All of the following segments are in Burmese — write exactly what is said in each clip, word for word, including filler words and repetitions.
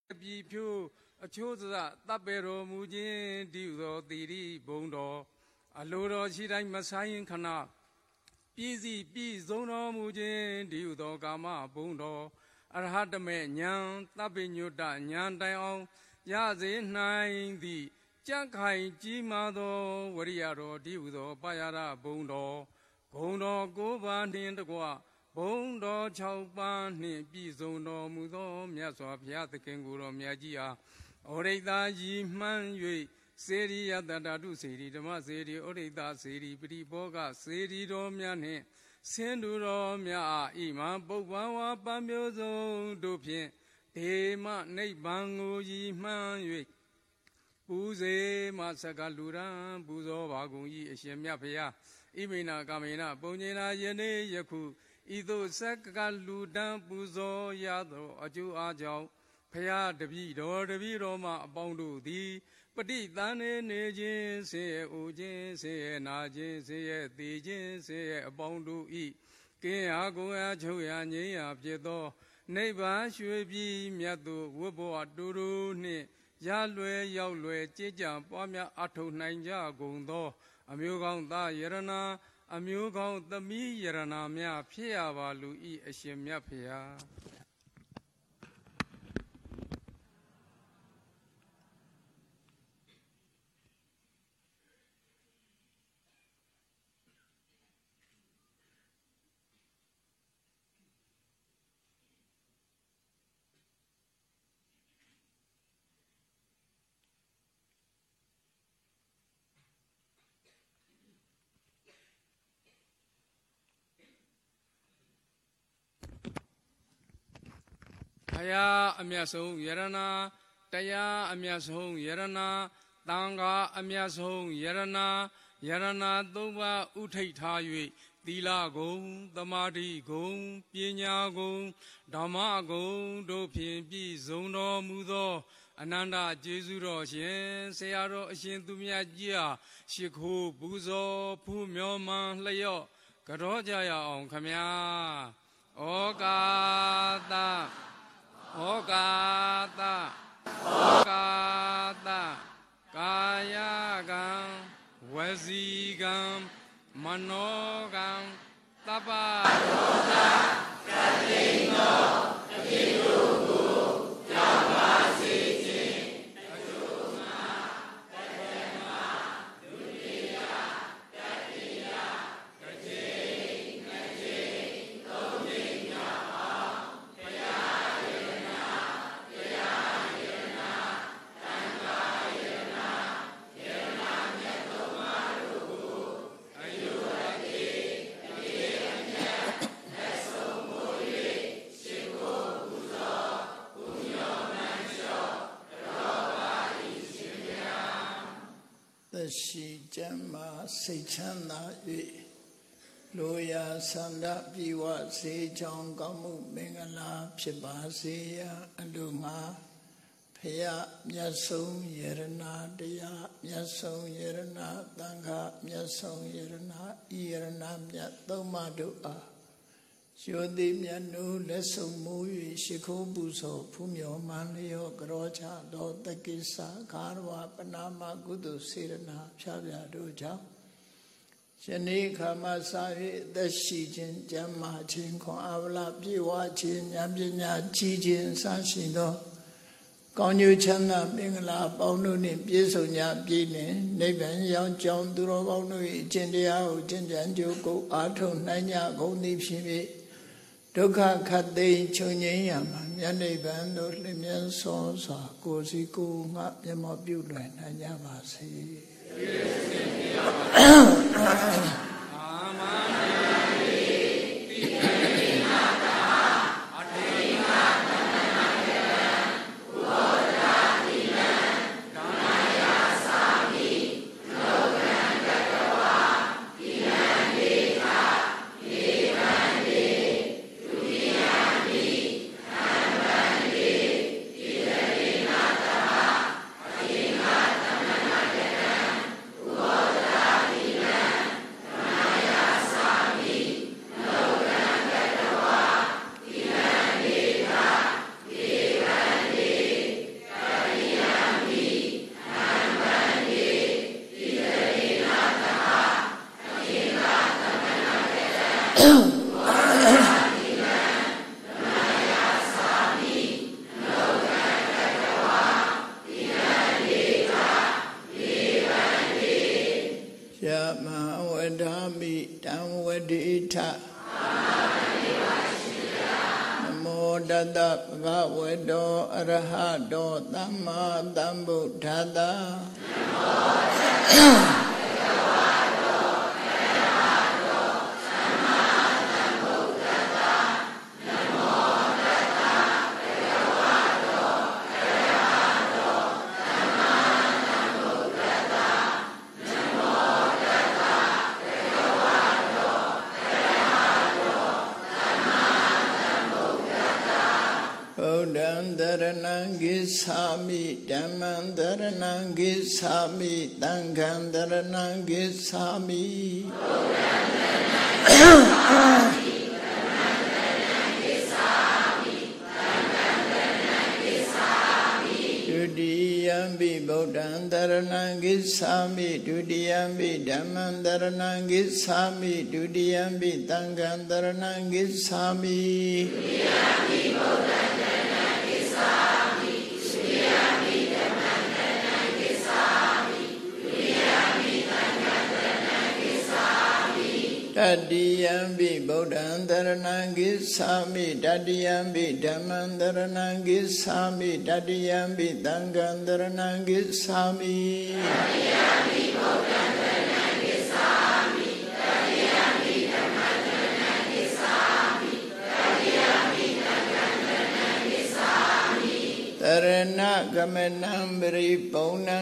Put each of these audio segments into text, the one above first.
Be pure, a chosa, tapero, mujin, diudo, diri, bondo, a loro, shidai, masayin kana, busy, be zono, mujin, diudo, gama, bondo, arhatame, nyan, tapinuta, nyan, dion, yazi, nine, the Jankai, Jimado, Wariado, diudo, bayara, bondo, bondo, go ban in the gua. Bondo chau ban ni bi zong do mu do mya swa phya thakin ko ro mya ji a Orita yi man yue seri yatata tu seri dhamma seri orita seri piti boga seri do mya ni sindu do mya a ima bokwan wa pambyo zong do phyin dema nibbang ko yi man yue Puze ma saka luran puzo ba gung yi a shin mya phya Imena kamena ponjena yene yaku Ido saka ludan puzo yado aju ajao Phaya debi do debi do ma apong di Pati tane ne jin se o jin se na jin se ti jin se apong du i Kin a ko a chou ya nyin ya phit do Nibbang shwe pi myat tu wot bo a tu tu ni Ya lwe yauk lwe jit jang pwa mya a thau naing ja gung do A myo kaung ta yarana A myo kaung tami yarana mya phit ya ba lu i a shin mya phya Phaya amya song yarana Taya amya song yarana Tanga amya song yarana Yarana thoba uthai tha yue Tila gong Tamadi gong Pinya gong Dhamma gong Do phyin pi zong do mu do Ananda Jesu ro shin Saya ro a shin tu mya ji a Shikho puzo phu myo man hlayo Karo jaya aung khamya Okata Okata Okata Kayagam Vasigam Manogam Tapa Yoga Katingo Katirugu Yamasiji Ajuma Katema Dutiya Katiya Kajing Kajing Tominya Shi Jamma Sechana Yu Loya Sanda Piwa Se Chong Kamu Mengala Pipa Seya Alunga Paya Myasong Yerana Daya Myasong Yerana Tanga Myasong Yerana Yerana Myatoma Dua Yodi Myanu Lesong Mui Shiko Buso Pumyo Manlio Grocha Do Takisa Karwa Panama Gudu Sirana Chavya Doja Shani Kama Savi Dashi Jin Jamma Chin Kong Avla Piwa Chin Yamjinya Chijin Sanshindo Konyu Chana Mingla Paunu Ni Pieso Nya Pine Neban Yang Chong Duro Paunu Jindia Jinjan Joko Ato Nanya Goni Pime Dukha Khate Chunyin Yama Myane Bando Limyan So Sa Kosi Ko Nga Myama Pyu Lwen Nanya Ba Se ထနမောတတဗုဒ္ဓဝေတောအရဟတောသမ္မာသမ္ဗုဒ္ဓတ္တကိသာမိဓမ္မံတရဏံကိသာမိသံဃံတရဏံကိသာမိဒုတိယံပိဗုဒ္ဓံတရဏံကိသာမိဒုတိယံပိဓမ္မံတရဏံကိသာမိဒုတိယံပိသံဃံတရဏံကိသာမိဒုတိယံပိဗုဒ္ဓံတရဏံကိသာမိတတိယံပိဗုဒ္ဓံတရဏံကိသာမိတတိယံပိဓမ္မံတရဏံကိသာမိတတိယံပိသံဃံတရဏံကိသာမိတတိယံပိဗုဒ္ဓံတရဏံကိသာမိတတိယံပိဓမ္မံတရဏံကိသာမိတတိယံပိသံဃံတရဏံကိသာမိတရဏဂမနံပရိပုဏ္ဏံ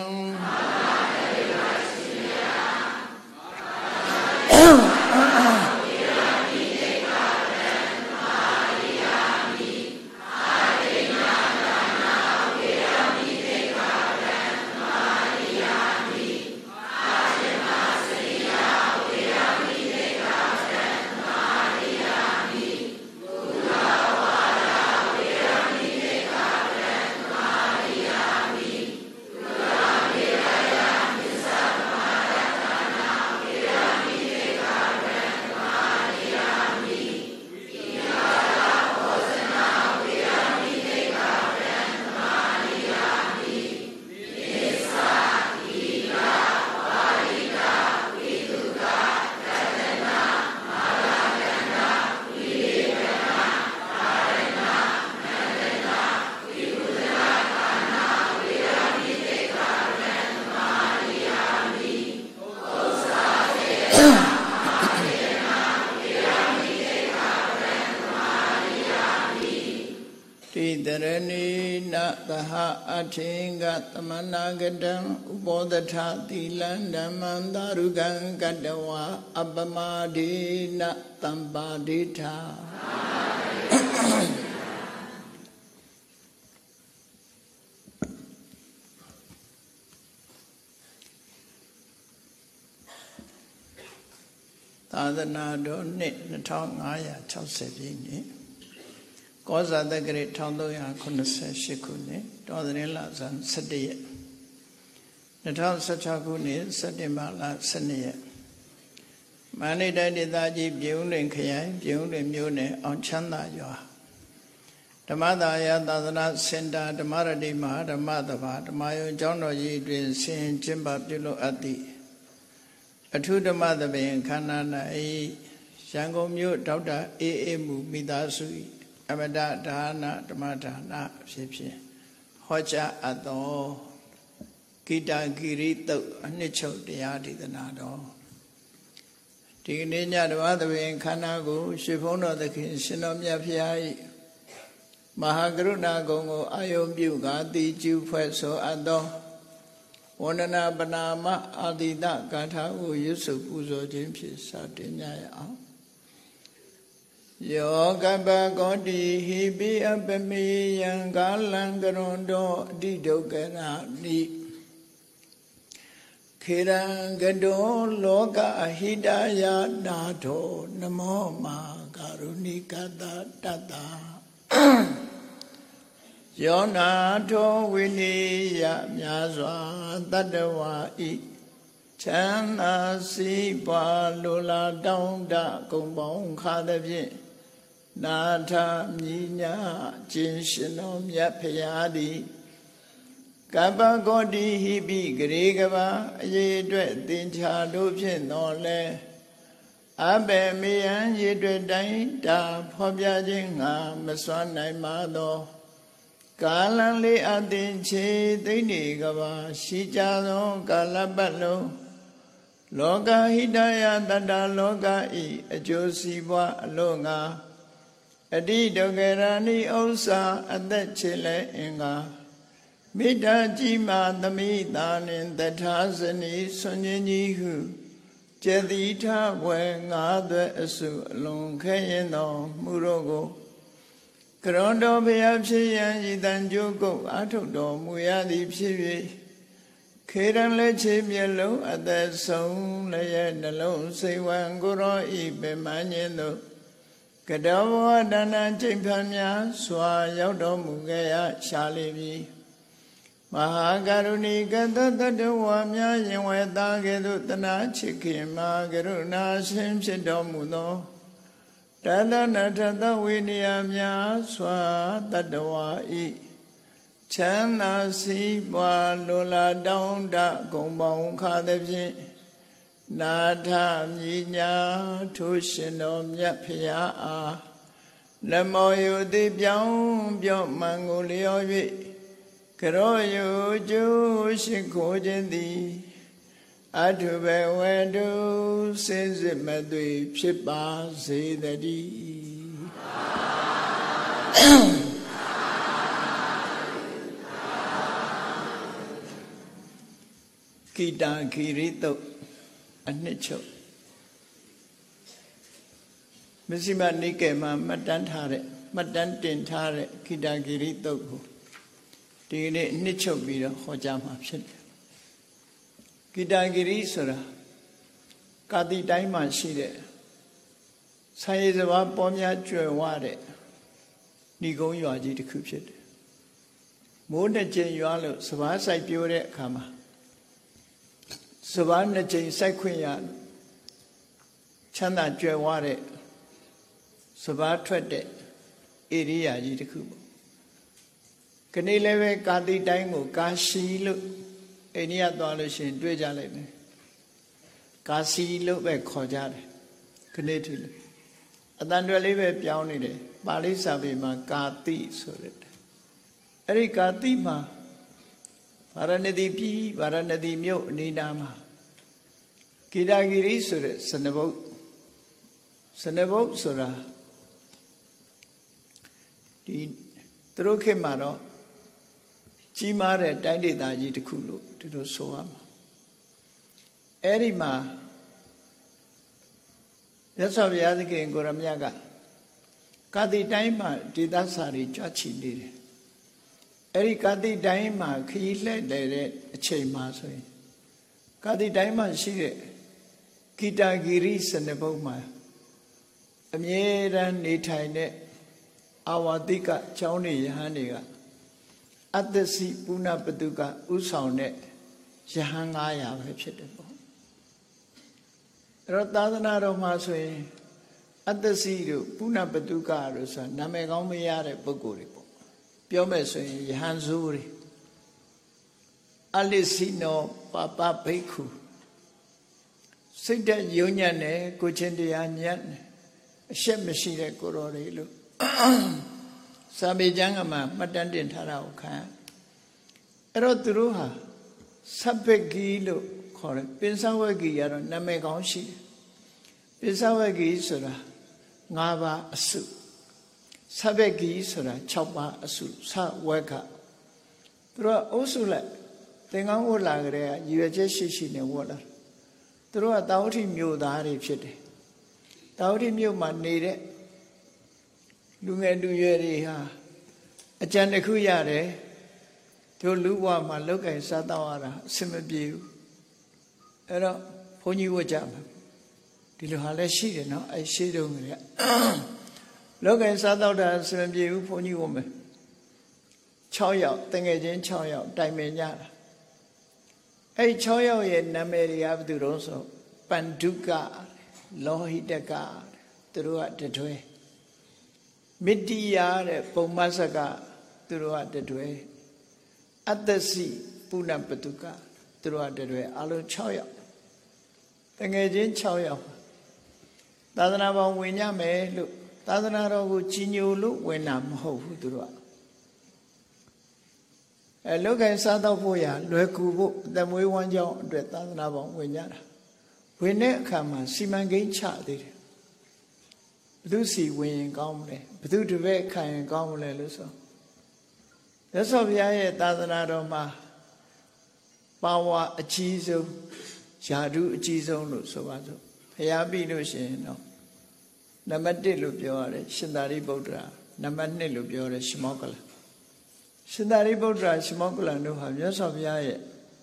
တရဏိနသဟအထေင္ကသမနာကတံဥပောဒထသီလံဓမ္မံသာရုကံကတဝါအပမဒေနတံပါဒိဋ္ဌာသာသနာတော်နှစ်နှစ်ထောင်ငါးရာခြောက်ဆယ်ပြည့်နှစ်ကောဇာတက္ကရာတစ်ထောင်သုံးရာခုနှစ်ဆယ်ရှစ်ခုနှစ်တော်သရင်လဇန်ဆယ့်တစ်ရက်နှစ်ထောင်ဆယ့်ခြောက်ခုနှစ်စက်တင်ဘာလဆယ့်နှစ်ရက်မန္တလေးတိုင်းဒေသကြီးပြည်ဦးလွင်ခရိုင်ပြည်ဦးလွင်မြို့နယ်အောင်ချမ်းသာရွာဓမ္မသာယသာသနာစင်တာဓမ္မရတိမဟာဓမ္မသဘာဓမ္မယုံကျောင်းတော်ကြီးတွင်ဆင်ကျင်းပပြုလုပ်အပ်သည့်အထုဓမ္မသဘင်ခန္ဓာ၌ရန်ကုန်မြို့ဒေါက်တာအေးအေးမူမိသားစုအမတဒါနဓမ္မဒါနအဖြစ်ဖြင့်ဟောကြားအပ်သောဂီတဂီရိတုတ်အနှစ်ချုပ်တရားဒေသနာတော်ဒီကနေ့ညဓမ္မသဘင်ခန္ဓာကိုရွှေဘုန်းတော်သခင်ရှင်တော်မြတ်ဖျား၏မဟာကရုဏာဂုဏ်ကိုအာယုံပြုကာတိကျူဖွဲ့ဆိုအပ်သောဝန္ဒနာပနာမအာတိတဂါထာကိုရွတ်ဆိုပူဇော်ခြင်းဖြင့်စတင်ကြရအောင်ယောကပကောတိဟိပိအပမေယံကာလံကရွန်တောအတိဒုက္ခရာနိခေရံကတောလောကအဟိတယနာထောနမောမာကာရုဏိကတတတ္တယောနာထောဝိနိယမြာစွာတတ္တဝါဤချမ်းသာစီးပွားလိုလားတောင်းတကုံပေါင်းခါသည်ဖြင့်နာထမြညာခြင်းရှင်တော်မြတ်ဖရာသည်ကပ္ပကောတိဟိပိဂရေကဘာအရေးအတွက်သင်္ချာတို့ဖြင့်တော်လဲအဘေမေယံရေတွေ့တိုင်းတာဖော်ပြခြင်းငါမစွမ်းနိုင်ပါသောကာလံလေးအသင်ချေသိမ့်နေကဘာရှိကြသောကာလပတ်လုံးလောကဟိတယတတ္တလောကဤအကျိုးစီးပွားအလို့ငါအတိဒုက္ခရဏိဥစ္စာအသက်ချေလဲအင်္ဂါမိတ္တကြီးမာသမိတာနှင့်တထာဇနီဆွန်ခြင်းကြီးဟုကျေတိထဘွယ်ငါးသွဲအစုအလွန်ခဲရင်တော်မူတော့ကိုကရွန်တော်ဘုရားဖြစ်ရန်ဤတန်ကြိုးကုတ်အာထုတ်တော်မူရသည်ဖြစ်၍ခေရန်လက်ချေမျက်လုံးအသက်ဆုံးလည်းရဲ့နှလုံးစိတ်ဝံကိုရောဤပင်မညင်းတို့ကတောဘဝတဏ္ဍချိန်ဖန်များစွာရောက်တော်မူခဲ့ရရှာလိမ့်မည်မဟာကရုဏီကတတတဝါများရင်ဝဲသားကဲ့သို့တနာချစ်ခင်မှာကရုဏာရှင်ဖြစ်တော်မူသောတတနာထသဝိနည်းများစွာတတဝါဤချမ်းသာစီးပွားလွန်လာတောင်းတဂုံပေါင်းခါသည်ဖြင့်နာထမြညာထိုးရှင်တော်မြတ်ဖရာအားနမောယုတိပြောင်းပြော့မှန်ကိုလျော်၍ကရောယုကျိုးရှိခိုးခြင်းသည်အထုဘဝတုစင်စစ်မသွေဖြစ်ပါစေတည်းကိတာခိရိတုတ်အနှစ်ချုပ်မဇ္ဈိမနိကေမှာမှတ်တမ်းထားတဲ့မှတ်တမ်းတင်ထားတဲ့ခိတာခိရိတုတ်ကိုဒီနေ့အနှစ်ချုပ်ပြီးတော့ဟောကြားမှာဖြစ်တယ်ကိတာခိရိဆိုတာကာတိတိုင်းမှာရှိတဲ့ဆာယေစဘာပေါ်များကျွယ်ဝတဲ့ဏိကုံးရွာကြီးတစ်ခုဖြစ်တယ်မိုးနှစ်ကြိမ်ရွာလို့စဘာစိုက်ပြိုးတဲ့အခါမှာစဘာနှစ်ကြိမ်စိုက်ခွင့်ရချမ်းသာကြွယ်ဝတဲ့စဘာထွက်တဲ့ဧရိယာကြီးတစ်ခုပေါ့ခဏလေးပဲကာတိတိုင်းကိုကာရှိလို့အိန္ဒိယသွားလို့ရှိရင်တွေ့ကြလိုက်မယ်ကာစီလို့ပဲခေါ်ကြတယ်ခဏထူလို့အတန်တွယ်လေးပဲပြောင်းနေတယ်ပါဠိစာပေမှာကာတိဆိုတဲ့အဲ့ဒီကာတိမှာဗာရဏသီပြည်ဗာရဏသီမြို့အနီးနားမှာကိတာခိရိဆိုတဲ့စနဘုတ်စနဘုတ်ဆိုတာဒီသူတို့ခေတ်မှာတော့ကြီးမားတဲ့တိုင်းဒေသကြီးတစ်ခုလို့ဒီလိုဆိုရမှာအဲ့ဒီမှာမြတ်စွာဘုရားသခင်ကိုရမြတ်ကကာတိတိုင်းမှာဒေသစာတွေကြွချီနေတယ်အဲ့ဒီကာတိတိုင်းမှာခရီးလှည့်တဲ့အချိန်မှာဆိုရင်ကာတိတိုင်းမှာရှိတဲ့ကိတာခိရိစနဘုတ်မှာအမြဲတမ်းနေထိုင်တဲ့အာဝတိကကျောင်းနေယဟန်တွေကအတ္တစီပုဏ္ဏပတုကဥဆောင်တဲ့ယဟန်ငါးရာပဲဖြစ်တယ်ပေါ့အဲ့တော့သာသနာတော်မှာဆိုရင်အတ္တစီတို့ပုဏ္ဏပတုကတို့ဆိုတာနာမည်ကောင်းမရတဲ့ပုဂ္ဂိုလ်တွေပေါ့ပြောမယ်ဆိုရင်ယဟန်ဇိုးတွေအလိစီနောပပဘိက္ခုစိတ်တက်ယုံညံ့တယ်ကိုချင်းတရားညံ့တယ်အရှက်မရှိတဲ့ကိုတော်တွေလို့စာပေကျမ်းကမှမှတ်တမ်းတင်ထားတာကိုခံအဲ့တော့သူတို့ဟာသဗ္ဗဂီလို့ခေါ်တယ်ပိဿဝဂီကတော့နာမည်ကောင်းရှိတယ်ပိဿဝဂီဆိုတာ၅ပါးအစုသဗ္ဗဂီဆိုတာ၆ပါးအစုသဝကသူတို့အုပ်စုလိုက်သင်္ကန်းဝတ်လာကြတဲ့ရည်ရွယ်ချက်ရှိရှိနဲ့ဝတ်လာသူတို့ကတာဝတိမြို့သားတွေဖြစ်တယ်တာဝတိမြို့မှာနေတဲ့လူငယ်လူရွယ်တွေဟာအကြံတစ်ခုရတယ်တို့လူဘဝမှာလောက်ကင်စားတော့ရတာအဆင်မပြေဘူးအဲ့တော့ဘုန်းကြီးဝတ်ကြမှာဒီလိုဟာလည်းရှိတယ်နော်အဲ့ရှိတုန်းကလောက်ကင်စားတော့တာအဆင်မပြေဘူးဘုန်းကြီးဝတ်မယ်၆ယောက်တငယ်ချင်း၆ယောက်တိုင်ပင်ကြတာအဲ့၆ယောက်ရဲ့နာမည်တွေကဘယ်သူတုံးဆိုပန္ဒုကလောဟိတကသူတို့ကတတွဲမတ္တိယတဲ့ပုံမဆကသူတို့ကတတွဲအတ္တစီပုဏ္ဏပတုကသူတို့ကတတွဲအလုံး၆ယောက်တငယ်ချင်း၆ယောက်သာသနာပေါင်းဝင်ကြမယ်လို့သာသနာတော်ကိုကြီးညိုလို့ဝင်တာမဟုတ်ဘူးသူတို့ကအဲလောကင်စားတော့ဖို့ရလွယ်ကူဖို့အသက်မွေးဝမ်းကြောင်းအတွက်သာသနာပေါင်းဝင်ကြတာဝင်တဲ့အခါမှာစီမံကိန်းချသေးတယ်ဘယ်သူစီဝင်ရင်ကောင်းမလဲဘယ်သူတပည့်ခံရင်ကောင်းမလဲလို့ဆိုရသော်ဘုရားရဲ့သာသနာတော်မှာပါဝါအကြီးဆုံးယာဓုအကြီးဆုံးလို့ဆိုပါစို့ဘုရားပြီလို့ရှိရင်တော့နံပါတ်တစ်လို့ပြောရတယ်ရှင်သာရိပုတ္တရာနံပါတ်နှစ်လို့ပြောရတယ်ရှမောက္ကလရှင်သာရိပုတ္တရာရှမောက္ကလတို့ဟာမြတ်စွာဘုရားရဲ့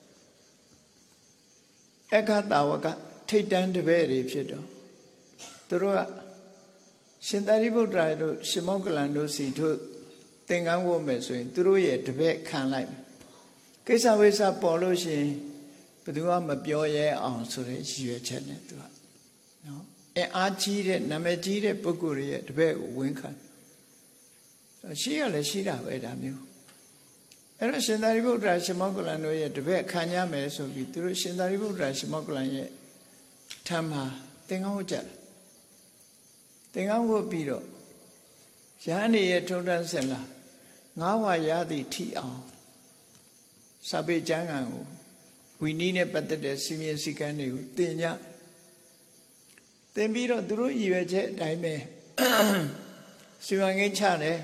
အခါတာဝကထိတ်တန်းတပည့်တွေဖြစ်တော့သူတို့ကရှင်သာရိပုတ္တရာတို့ရှမောက္ကလတို့စီတို့သင်္ကန်းဝတ်မယ်ဆိုရင်သူတို့ရဲ့တပည့်ခံလိုက်ကိစ္စဝိစ္စပေါ်လို့ရှိရင်ဘယ်သူမှမပြောရဲအောင်ဆိုတဲ့ရည်ရွယ်ချက်နဲ့သူကနော်အဲအားကြီးတဲ့နာမည်ကြီးတဲ့ပုဂ္ဂိုလ်ရဲ့တပည့်ကိုဝန်ခံရှိရလဲရှိတာပဲဒါမျိုးအဲ့တော့ရှင်သာရိပုတ္တရာရှမောက္ကလန်တို့ရဲ့တပည့်ခံရမယ်ဆိုပြီးသူတို့ရှင်သာရိပုတ္တရာရှမောက္ကလန်ရဲ့ထမ်းမှာသင်္ကန်းဝတ်ကြတယ်သင်္ကန်းဝတ်ပြီးတော့ရဟန်းတွေရဲ့ထုံတန်းစင်လာငါးဝါရသည်ထိအောင်စာပေကျမ်းဂန်ကိုဝိနည်းနဲ့ပတ်သက်တဲ့စီမင်းစည်းကမ်းတွေကိုသင်ကြသင်ပြီးတော့သူတို့ရည်ရွယ်ချက်အတိုင်းပဲစီမံကိန်းချတယ်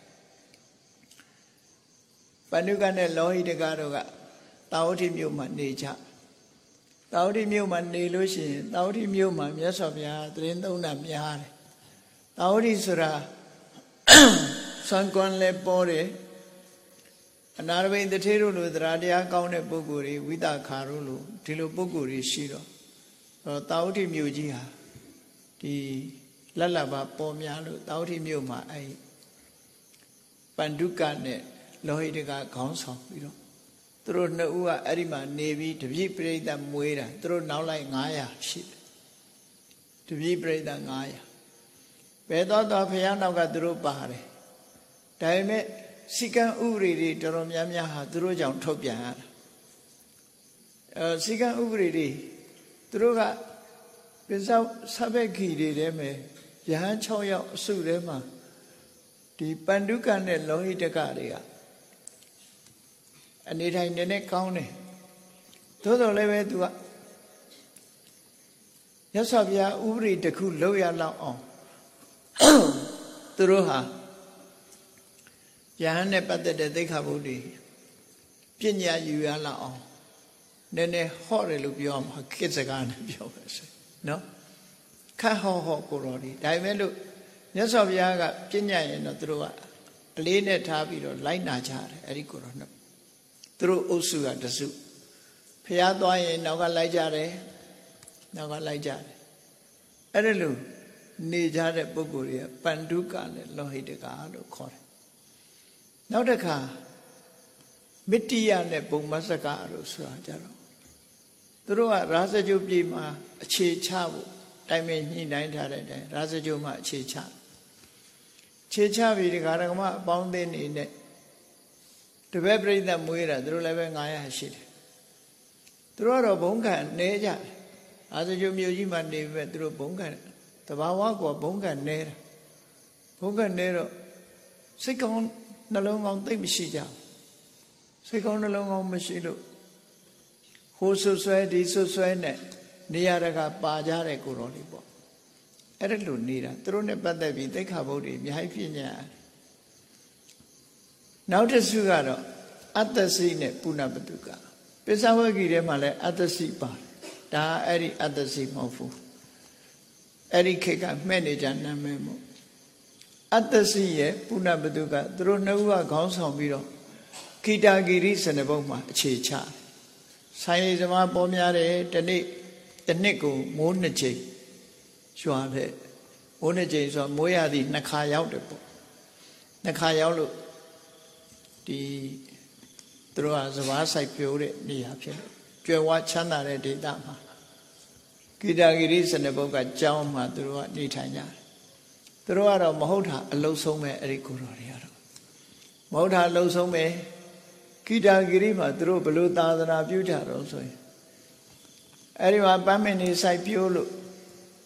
ပဏုကနဲ့လောဟိတကတို့ကတာဝတိမြို့မှာနေကြတာဝတိမြို့မှာနေလို့ရှိရင်တာဝတိမြို့မှာမြတ်စွာဘုရားသရင်သုံးတာများတယ်တာဝတိဆိုတာဆွမ်းကွန်လဲပေါ်တယ်အနာရဘိန်တထေတို့လိုသရတရားကောင်းတဲ့ပုဂ္ဂိုလ်တွေဝိသခါတို့လိုဒီလိုပုဂ္ဂိုလ်တွေရှိတော့တာဝတိမြို့ကြီးဟာဒီလက်လက်ပါပေါ်များလို့တာဝတိမြို့မှာအဲပန္ဒုကနဲ့လောဟိတကခေါင်းဆောင်ပြီးတော့သူတို့နှစ်ဦးကအဲ့ဒီမှာနေပြီးတပြိပရိသတ်မွေးတာသူတို့နောက်လိုက်ငါးရာရှိတယ်တပြိပရိသတ်ငါးရာဘယ်တော့တော့ဘုရားနောက်ကသူတို့ပါတယ်ဒါပေမဲ့စီကံဥပဒေတွေတော်တော်များများဟာသူတို့ကြောင့်ထုတ်ပြန်ရတာအဲစီကံဥပဒေတွေသူတို့ကပိဿဆဘက်ခီတွေထဲမှာယဟန်၆ယောက်အစုထဲမှာဒီပန္ဒုကနဲ့လောဟိတကတွေကအနေထိုင်နေနဲ့ကောင်းတယ်သို့တော်လည်းပဲသူကရသော်ဗျာဥပဒေတစ်ခုလောက်ရလောက်အောင်သူတို့ဟာယဟန်နဲ့ပတ်သက်တဲ့သိက္ခာပုဒ်တွေပညာယူရလောက်အောင်နည်းနည်းဟော့တယ်လို့ပြောမှာခေတ်စကားနဲ့ပြောပါစေနော်ခတ်ဟော့ဟော့ကိုတော်ဒီဒါပေမဲ့လို့မြတ်စွာဘုရားကပညာရင်တော့သူတို့ကအလေးနဲ့ထားပြီးတော့လိုက်နာကြတယ်အဲ့ဒီကိုတော်နှစ်သူတို့အုပ်စုကတစုဘုရားသွားရင်နောက်ကလိုက်ကြတယ်နောက်ကလိုက်ကြတယ်အဲ့ဒါလို့နေကြတဲ့ပုဂ္ဂိုလ်တွေကပန္ဒုကနဲ့လောဟိတကလို့ခေါ်တယ်နောက်တစ်ခါမတ္တိယနဲ့ဘုံမစကလို့ဆိုတာကြတော့သူတို့ကရာဇဂုပြည်မှာအခြေချဖို့တိုင်ပင်ညှိနှိုင်းထားတဲ့အတိုင်းရာဇဂုမှာအခြေချခြေချပြီးဒီဃာရကမအပေါင်းအသင်းနေနဲ့တပည့်ပြိဿမွေးတာသူတို့လည်းပဲငါးရာရှိတယ်သူတို့ကတော့ဘုံခံနေကြတယ်ရာဇဂုမြို့ကြီးမှာနေပြီးပဲသူတို့ဘုံခံတဘာဝကောဘုံခံနေတာဘုံခံနေတော့စိတ်ကောင်းနှလုံးကောင်းသိမ့်မရှိကြဘူးစိတ်ကောင်းနှလုံးကောင်းမရှိလို့ဟိုဆွဆွဲဒီဆွဆွဲနဲ့နေရာတကာပါကြတဲ့ကိုတော်လေးပေါ့အဲ့ဒါလိုနေတာသူတို့နဲ့ပတ်သက်ပြီးသိက္ခာပုဒ်တွေအများကြီးပြညာနောက်တစ်စုကတော့အတ္တစိနဲ့ပုဏ္ဏပတုကပိဿဝဂီထဲမှာလည်းအတ္တစိပါတယ်ဒါအဲ့ဒီအတ္တစိမဟုတ်ဘူးအဲ့ဒီခေတ်ကမှဲ့နေကြနာမည်မို့အတ္တစိရဲ့ပုဏ္ဏပတုကသူတို့နှစ်ဦးကခေါင်းဆောင်ပြီးတော့ခိတာဂိရိစနဘုံမှာအခြေချဆိုင်ရည်စမားပေါ်များတယ်တနေ့တစ်နှစ်ကိုမိုးနှစ်ချိန်ရွာတဲ့မိုးနှစ်ချိန်ဆိုမိုးရသည်နှစ်ခါရောက်တယ်ပေါ့နှစ်ခါရောက်လို့ဒီသူတို့ကစဘာဆိုင်ပြိုးတဲ့နေရာဖြစ်လို့ကျွယ်ဝချမ်းသာတဲ့ဒေသမှာခိတာဂိရိစနဘုံကကျောင်းမှာသူတို့ကနေထိုင်ကြတယ်သူတို့ကတော့မဟုတ်တာအလုံးဆုံးပဲအဲ့ဒီကိုတော်တွေကတော့မဟုတ်တာအလုံးဆုံးပဲခိတာဂိရိမှာသူတို့ဘလို့သာသနာပြုကြတော့ဆိုရင်အဲ့ဒီမှာပန်းမင်းနေဆိုင်ပြိုးလို့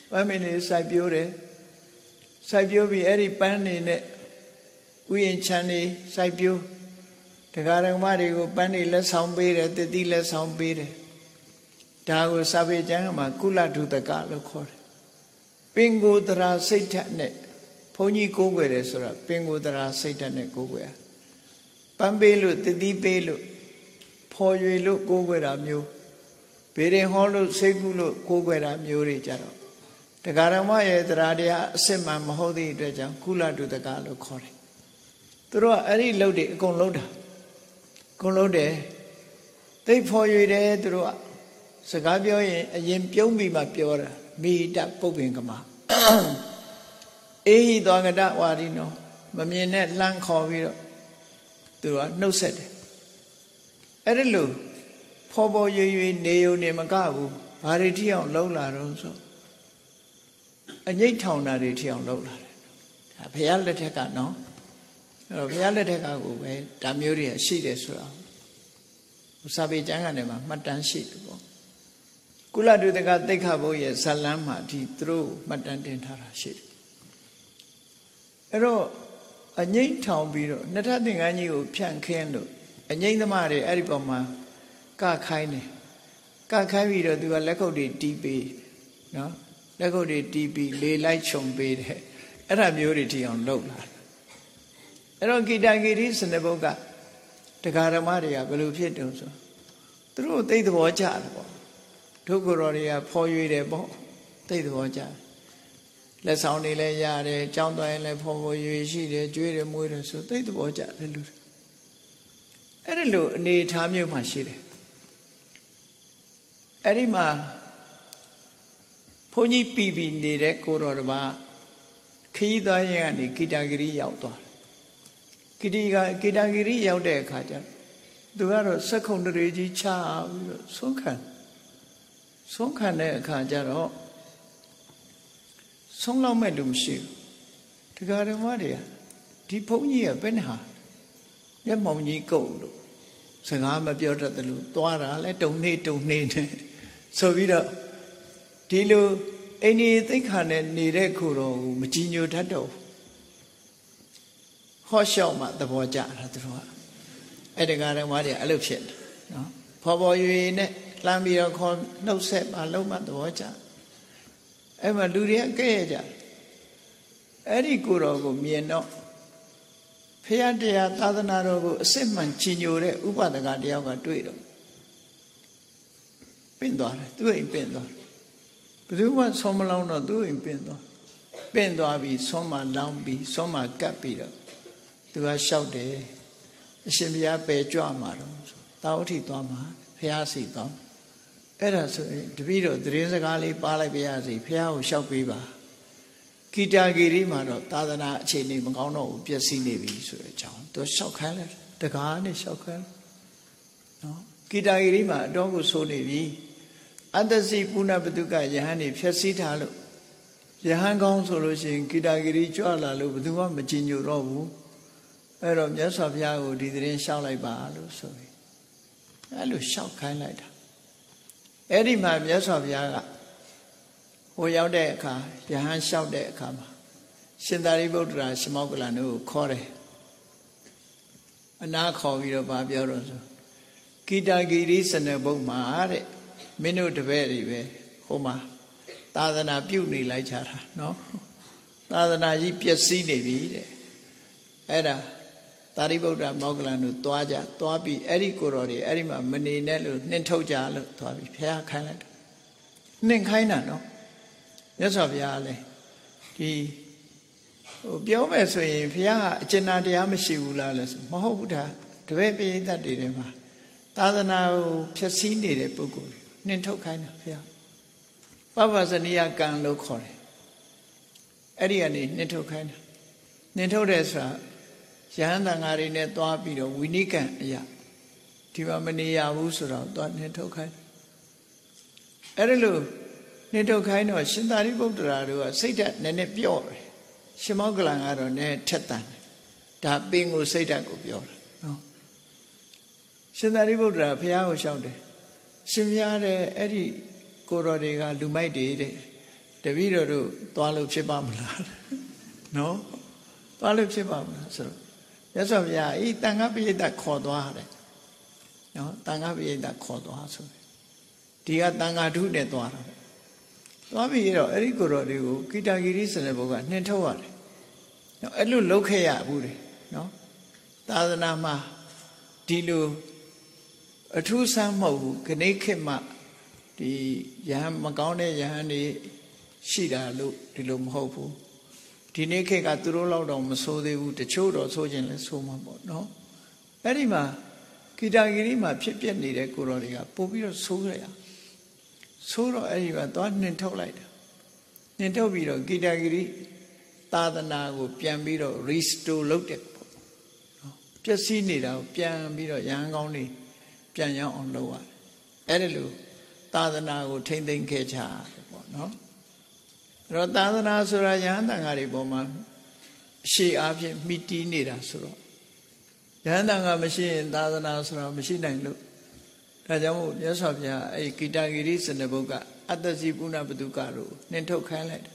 ပန်းမင်းတွေစိုက်ပျိုးတယ်စိုက်ပျိုးပြီးအဲ့ဒီပန်းတွေနဲ့ဥယျာဉ်ခြံတွေစိုက်ပျိုးတရားဓမ္မတွေကိုပန်းတွေလက်ဆောင်ပေးတယ်တတိလက်ဆောင်ပေးတယ်ဒါကိုစာပေကျမ်းမှာကုလဒုတကလို့ခေါ်တယ်ပင်ကိုယ်တရာစိတ်ဓာတ်နဲ့ဘုန်းကြီးကိုးကွယ်တယ်ဆိုတာပင်ကိုယ်တရာစိတ်ဓာတ်နဲ့ကိုးကွယ်ပန်းပေးလို့တတိပေးလို့ဖော်ရွေလို့ကိုးကွယ်တာမျိုးဘေရင်ဟောလို့စိတ်ကူးလို့ကိုးကွယ်တာမျိုးတွေကြတော့တရားဓမ္မရဲ့တရားတရားအစစ်မှန်မဟုတ်သည့်အတွက်ကြောင့်ကုလဒုတကလို့ခေါ်တယ်သူတို့ကအဲ့ဒီလုပ်တွေအကုန်လုပ်တာအကုန်လုပ်တယ်သိဖော်ရွေတယ်သူတို့ကစကားပြောရင်အရင်ပြုံးပြီးမှပြောတာမိတပုပ္ပင်ကမအေဟိသောကတဝါရိနောမမြင်နဲ့လှမ်းခေါ်ပြီးတော့သူကနှုတ်ဆက်တယ်အဲ့ဒါလို့ဖော်ပေါ်ရွေရွေနေုံနေမကဘူးဘာတွေထိအောင်လှုပ်လာတော့ဆိုအငိတ်ထောင်တာတွေထိအောင်လှုပ်လာတယ်ဒါဘုရားလက်ထက်ကနော်အဲ့တော့ဘုရားလက်ထက်ကကိုပဲဒါမျိုးတွေရှိတယ်ဆိုတာစာပေကျမ်းကနေမှာမှတ်တမ်းရှိတယ်ပေါ့ကုလဒုတကသိက္ခာဘုရဲ့ဇလန်းမှာဒီသူတို့မှတ်တမ်းတင်ထားတာရှိတယ်အဲ့တော့အငိမ့်ထောင်ပြီးတော့နှစ်ထပ်သင်္ကန်းကြီးကိုဖြန့်ခင်းလို့အငိမ့်သမားတွေအဲ့ဒီပေါ်မှာကခိုင်းတယ်ကခိုင်းပြီးတော့သူကလက်ခုပ်တွေတီးပေးနော်လက်ခုပ်တွေတီးပြီးလေလိုက်ခြုံပေးတယ်အဲ့ဒါမျိုးတွေထိအောင်လုပ်လာအဲ့တော့ဂိတဂိရိစနဘုတ်ကတရားဓမ္မတွေကဘယ်လိုဖြစ်တုံဆိုသူတို့သိသဘောကျတယ်ပေါ့ဒုက္ခရောတွေကဖော်ရွေတယ်ပေါ့သိသဘောကျလက်ဆောင်တွေလည်းရတယ်ကြောင်းသွားရင်လည်းဖော်ဖော်ရွေရှိတယ်ကျွေးတယ်မွေးတယ်ဆိုသိသဘောကျတယ်လူအဲ့ဒါလိုအနေထားမျိုးမှရှိတယ်အဲ့ဒီမှာဘုန်းကြီးပြီပြီနေတဲ့ကိုတော်တစ်ပါးခရီးသွားရင်ကနေဂိတဂိရိရောက်သွားတယ်ဂိတိကဂိတဂိရိရောက်တဲ့အခါကျသူကတော့စက္ခုံတရေကြီးချပြီးတော့ဆုံးခံဆုံးခံတဲ့အခါကျတော့ဆုံးလောက်မဲ့လူမရှိဘူးတရားဓမ္မတွေကဒီဘုန်းကြီးကဘယ်နဲ့ဟာမျက်မှောင်ကြီးကုတ်လို့စကားမပြောတတ်တယ်လို့သွားတာလဲတုံနေတုံနေနဲ့ဆိုပြီးတော့ဒီလိုအိန္ဒိယသိက္ခာနဲ့နေတဲ့ခုတော်ကိုမကြည်ညိုတတ်တော့ဟောလျှောက်မှသဘောကျတာသူတို့ကအဲ့ဒီတရားဓမ္မတွေအဲ့လိုဖြစ်တယ်နော်ဖော်ပေါ်ရွေနဲ့လှမ်းပြီးတော့ခေါ်နှုတ်ဆက်ပါလုံးမှသဘောကျအဲ့မှာလူတွေကကဲ့ရဲ့ကြအဲ့ဒီကိုတော်ကိုမြင်တော့ဖရာတရားသာသနာတော်ကိုအစစ်မှန်ကြည်ညိုတဲ့ဥပဒကတယောက်ကတွေ့တော့ပင့်သွားတယ်သူ့အိမ်ပင့်သွားတယ်ဘယ်သူမှဆုံးမလောင်းတော့သူ့အိမ်ပင့်သွားပင့်သွားပြီးဆုံးမလောင်းပြီးဆုံးမကပ်ပြီးတော့သူကလျှောက်တယ်အရှင်ဘုရားပယ်ကြွမှာတော့တာဝတိသွားမှာဖရာစီသွားအဲ့ဒါဆိုရင်တပည့်တော်သတင်းစကားလေးပါလိုက်ပါရစေဖရာကိုလျှောက်ပေးပါကိတာဂိရိမှာတော့သာသနာအခြေအနေမကောင်းတော့ဘူးပျက်စီးနေပြီဆိုတဲ့အကြောင်းသူလျှောက်ခိုင်းလိုက်တကားနဲ့လျှောက်ခိုင်းနော်ကိတာဂိရိမှာအတော်ကိုဆိုနေပြီအတ္တစီပုဏ္ဏပတုကယဟန်နေဖြည့်ဆည်းထားလို့ယဟန်ကောင်းဆိုလို့ရှိရင်ကိတာဂိရိကြွလာလို့ဘယ်သူမှမကြည်ညိုတော့ဘူးအဲ့တော့မြတ်စွာဘုရားကိုဒီသတင်းလျှောက်လိုက်ပါလို့ဆိုပြီးအဲ့လိုလျှောက်ခိုင်းလိုက်တာအဲ့ဒီမှာမြတ်စွာဘုရားကဟိုရောက်တဲ့အခါယဟန်လျှောက်တဲ့အခါမှာရှင်သာရိပုတ္တရာရှမောက္ကလန်တို့ကိုခေါ်တယ်အနာခေါ်ပြီးတော့ဗာပြောတော့ဆိုကိတာဂိရိစနဘုတ်မှာတဲ့မင်းတို့တပည့်တွေပဲဟိုမှာသာသနာပြုနေလိုက်ကြတာနော်သာသနာကြီးပျက်စီးနေပြီတဲ့အဲ့ဒါသာရိပုတ္တရာမောက္ကလန်တို့သွားကြသွားပြီးအဲ့ဒီကိုတော်တွေအဲ့ဒီမှာမနေနဲ့လို့နှင်ထုတ်ကြလို့သွားပြီးဘုရားခိုင်းလိုက်တယ်နှင်ခိုင်းတာနော်မြတ်စွာဘုရားလည်းဒီဟိုပြောမယ်ဆိုရင်ဘုရားကအကျဉ်းတရားမရှိဘူးလားလဲဆိုမဟုတ်ဘူးဒါတပည့်ပိဋကတ်တွေထဲမှာသာသနာကိုဖျက်ဆီးနေတဲ့ပုဂ္ဂိုလ်တွေနှင်ထုတ်ခိုင်းတာဘုရားပပ္ပဇနိယကံလို့ခေါ်တယ်အဲ့ဒီကနေနှင်ထုတ်ခိုင်းတာနှင်ထုတ်တယ်ဆိုတာယဟန်တန်ဃာတွေနဲ့သွားပြီးတော့ဝိနိကံအရာဒီမှာမနေရဘူးဆိုတော့သွားနှင်ထုတ်ခိုင်းအဲ့ဒါလို့နှင်ထုတ်ခိုင်းတော့ရှင်သာရိပုတ္တရာတို့ကစိတ်ဓာတ်နည်းနည်းပြော့တယ်ရှင်မောက္ကလန်ကတော့နည်းထက်တန်တယ်ဒါပင်ကိုစိတ်ဓာတ်ကိုပြောတာနော်ရှင်သာရိပုတ္တရာဘုရားကိုလျှောက်တယ်ရှင်ဘုရားတဲ့အဲ့ဒီကိုတော်တွေကလူမိုက်တွေတဲ့တပည့်တော်တို့သွားလို့ဖြစ်ပါမလားနော်သွားလို့ဖြစ်ပါမလားဆိုတော့မြတ်စွာဘုရားဤတန်ခါပရိသတ်ခေါ်သွားတယ်နော်တန်ခါပရိသတ်ခေါ်သွားဆိုတယ်ဒီကတန်ခါထုနဲ့သွားတာသွားပြီးတော့အဲ့ဒီကိုယ်တော်တွေကိုကိတာဂိရိစနဘုရားနှင်ထုတ်ရတယ်နော်အဲ့လိုလုပ်ခဲ့ရဘူးတယ်နော်သာသနာမှာဒီလိုအထူးဆန်းမဟုတ်ဘူးခဏိခေတ်မှဒီယဟန်မကောင်းတဲ့ယဟန်တွေရှိတာလို့ဒီလိုမဟုတ်ဘူးဒီနေ့ခေတ်ကသူတို့လောက်တော့မဆိုးသေးဘူးတချို့တော့ဆိုးခြင်းလဲဆိုးမှာပေါ့နော်အဲ့ဒီမှာကိတာဂိရိမှာဖြစ်ပြနေတဲ့ကိုတော်တွေကပို့ပြီးတော့ဆိုးကြရဆိုးတော့အဲ့ဒီမှာသွားနှင်ထုတ်လိုက်တာနှင်ထုတ်ပြီးတော့ကိတာဂိရိသာသနာကိုပြန်ပြီးတော့ restore လုပ်တယ်ပေါ့နော်ပျက်စီးနေတာကိုပြန်ပြီးတော့ရဟန်းကောင်းတွေပြန်ရောက်အောင်လုပ်ရတယ်အဲ့ဒါလို့သာသနာကိုထိမ့်သိမ်းခဲ့ကြတယ်ပေါ့နော်အဲ့တော့သာသနာဆိုတာယဟန်တန်ဃာတွေပေါ်မှာရှေ့အားဖြင့်မိတီးနေတာဆိုတော့ယဟန်တန်ဃာမရှိရင်သာသနာဆိုတာမရှိနိုင်လို့ဒါကြောင့်မို့မြတ်စွာဘုရားအဲ့ကိတာဂိရိစနဘုတ်ကအတ္တစီပုဏ္ဏပတုကတို့နှင်ထုတ်ခိုင်းလိုက်တယ်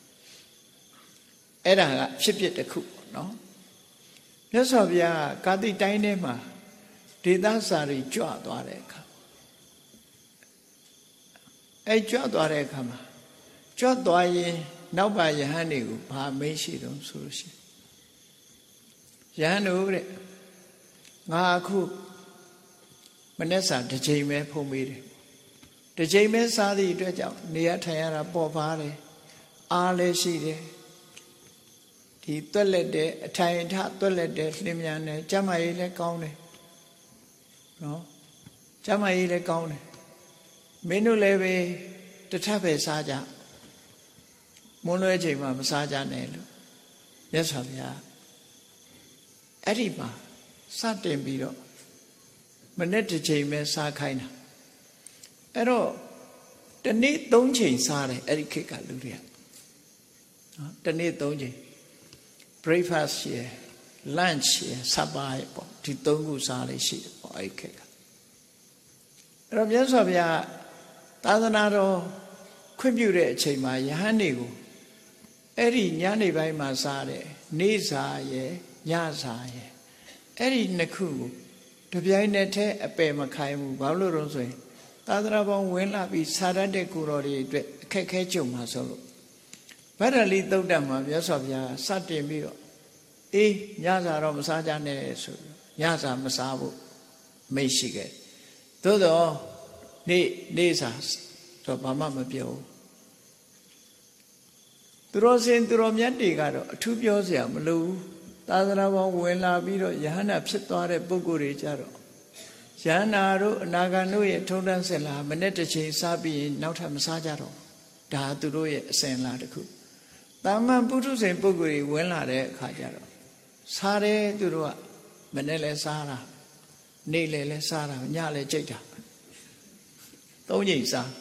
အဲ့ဒါကဖြစ်ဖြစ်တစ်ခုပေါ့နော်မြတ်စွာဘုရားကာတိတိုင်းထဲမှာဒေသစာရီကြွသွားတဲ့အခါအဲ့ကြွသွားတဲ့အခါမှာကြွသွားရင်နောက်ပါယဟန်တွေကိုဘာမေးရှိတော့ဆိုလို့ရှိရင်ယဟန်တို့တဲ့ငါအခုမနေ့စာတစ်ချိန်ပဲဖုံးပေးတယ်တစ်ချိန်ပဲစားသည့်အတွက်ကြောင့်နေရထိုင်ရတာပေါ်ပါတယ်အားလည်းရှိတယ်ဒီတွက်လက်တဲ့အထိုင်ထတွက်လက်တဲ့လင်းမြန်တယ်ကျမ်းမာရေးလည်းကောင်းတယ်နော်ကျမ်းမာရေးလည်းကောင်းတယ်မင်းတို့လည်းပဲတထပ်ပဲစားကြမွန်းလွဲချိန်မှာမစားကြနဲ့လို့မြတ်စွာဘုရားအဲ့ဒီမှာစတင်ပြီးတော့မနေ့တစ်ချိန်ပဲစားခိုင်းတာအဲ့တော့တနေ့သုံးချိန်စားတယ်အဲ့ဒီခေတ်ကလူတွေကနော်တနေ့သုံးချိန် breakfast ရယ် lunch ရယ် supper ရယ်ပေါ့ဒီသုံးခုစားလေးရှိတယ်ပေါ့အဲ့ဒီခေတ်ကအဲ့တော့မြတ်စွာဘုရားသာသနာတော်ခွင့်ပြုတဲ့အချိန်မှာယဟန်တွေကိုအဲ့ဒီညနေပိုင်းမှာစားတယ်နေ့စာရယ်ညစာရယ်အဲ့ဒီနှစ်ခုကိုတပြိုင်နက်တည်းအပယ်မခိုင်းဘူးဘာလို့လို့ဆိုရင်သာသနာပေါင်းဝင်လာပြီးစာရတဲ့ကိုတော်တွေအတွက်အခက်ခဲကြုံမှာဆိုလို့ဗဒ္ဒလိသုတ်တံမှာမြတ်စွာဘုရားစတင်ပြီးတော့အေးညစာတော့မစားကြနဲ့ဆိုညစာမစားဖို့မိတ်ရှိခဲ့သို့တော့နေ့နေ့စာတော့ဘာမှမပြောဘူးသူတော်စင်သူတော်မြတ်တွေကတော့အထူးပြောစရာမလိုဘူးသာသနာပေါင်းဝင်လာပြီးတော့ယဟန္တာဖြစ်သွားတဲ့ပုဂ္ဂိုလ်တွေကြတော့ယဟန္တာတို့အနာဂတ်တို့ရဲ့ထုံးတမ်းစဉ်လာမနေ့တစ်ချိန်စားပြီးရင်နောက်ထပ်မစားကြတော့ဒါသူတို့ရဲ့အစဉ်လာတစ်ခုတာမန်ပုထုဇဉ်ပုဂ္ဂိုလ်တွေဝင်လာတဲ့အခါကျတော့စားတယ်သူတို့ကမနေ့လဲစားတာနေ့လဲလဲစားတာညလဲကြိတ်တာသုံးချိန်စား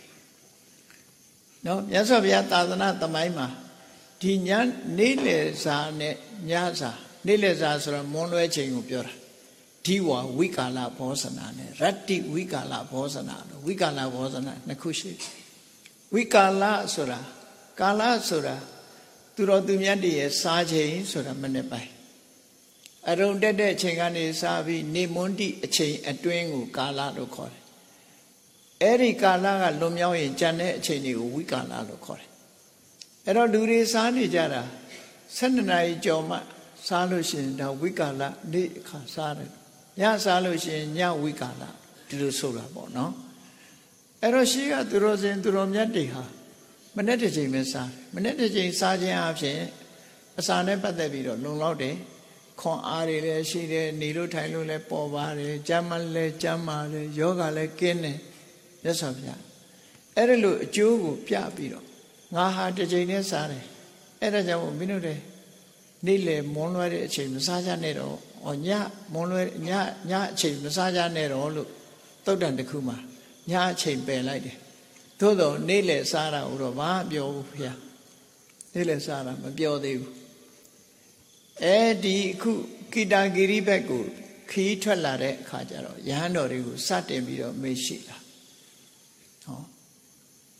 နော်မြတ်စွာဘုရားသာသနာသမိုင်းမှာဒီညနေ့လေစာနဲ့ညစာနေ့လေစာဆိုတော့မွန်းလွဲချိန်ကိုပြောတာဒီဝါဝိကာလဘောဇနာနဲ့ရတ္တိဝိကာလဘောဇနာလို့ဝိကာလဘောဇနာနှစ်ခုရှိဝိကာလဆိုတာကာလဆိုတာသူတော်သူမြတ်တွေရဲ့စားချိန်ဆိုတာမနေ့ပိုင်းအရုံတက်တဲ့အချိန်ကနေစားပြီးနေမွန်းတိအချိန်အတွင်းကိုကာလလို့ခေါ်တယ်အဲ့ဒီကာလကလွန်မြောက်ရင်ကြံတဲ့အချိန်တွေကိုဝိကာလလို့ခေါ်တယ်အဲ့တော့လူတွေစားနေကြတာဆယ်နှစ်နာရီကျော်မှစားလို့ရှိရင်ဒါဝိကာလနေ့အခါစားတယ်ညစားလို့ရှိရင်ညဝိကာလဒီလိုဆိုတာပေါ့နော်အဲ့တော့ရှိကသူတော်စင်သူတော်မြတ်တွေဟာမနေ့တစ်ချိန်ပဲစားတယ်မနေ့တစ်ချိန်စားခြင်းအပြင်အစာနဲ့ပတ်သက်ပြီးတော့လုံလောက်တယ်ခွန်အားတွေလည်းရှိတယ်နေလို့ထိုင်လို့လည်းပေါ်ပါတယ်ကျမ်းမလည်းကျမ်းပါတယ်ယောဂလည်းကင်းတယ်မြတ်စွာဘုရားအဲ့ဒါလို့အကျိုးကိုပြပြီးတော့ငါဟာတစ်ချိန်နဲ့စားတယ်အဲ့ဒါကြောင့်မင်းတို့တွေနေ့လေမွန်းလွဲတဲ့အချိန်မစားကြနဲ့တော့ဩညမွန်းလွဲညညအချိန်မစားကြနဲ့တော့လို့သုတ်တန်တစ်ခုမှာညအချိန်ပယ်လိုက်တယ်သို့တော့နေ့လေစားတာတော့ဘာပြောဘူးဘုရားနေ့လေစားတာမပြောသေးဘူးအဲဒီအခုကိတာဂိရိဘက်ကိုခီးထွက်လာတဲ့အခါကျတော့ယဟန်တော်တွေကိုစတင်ပြီးတော့မေ့ရှိလာဟော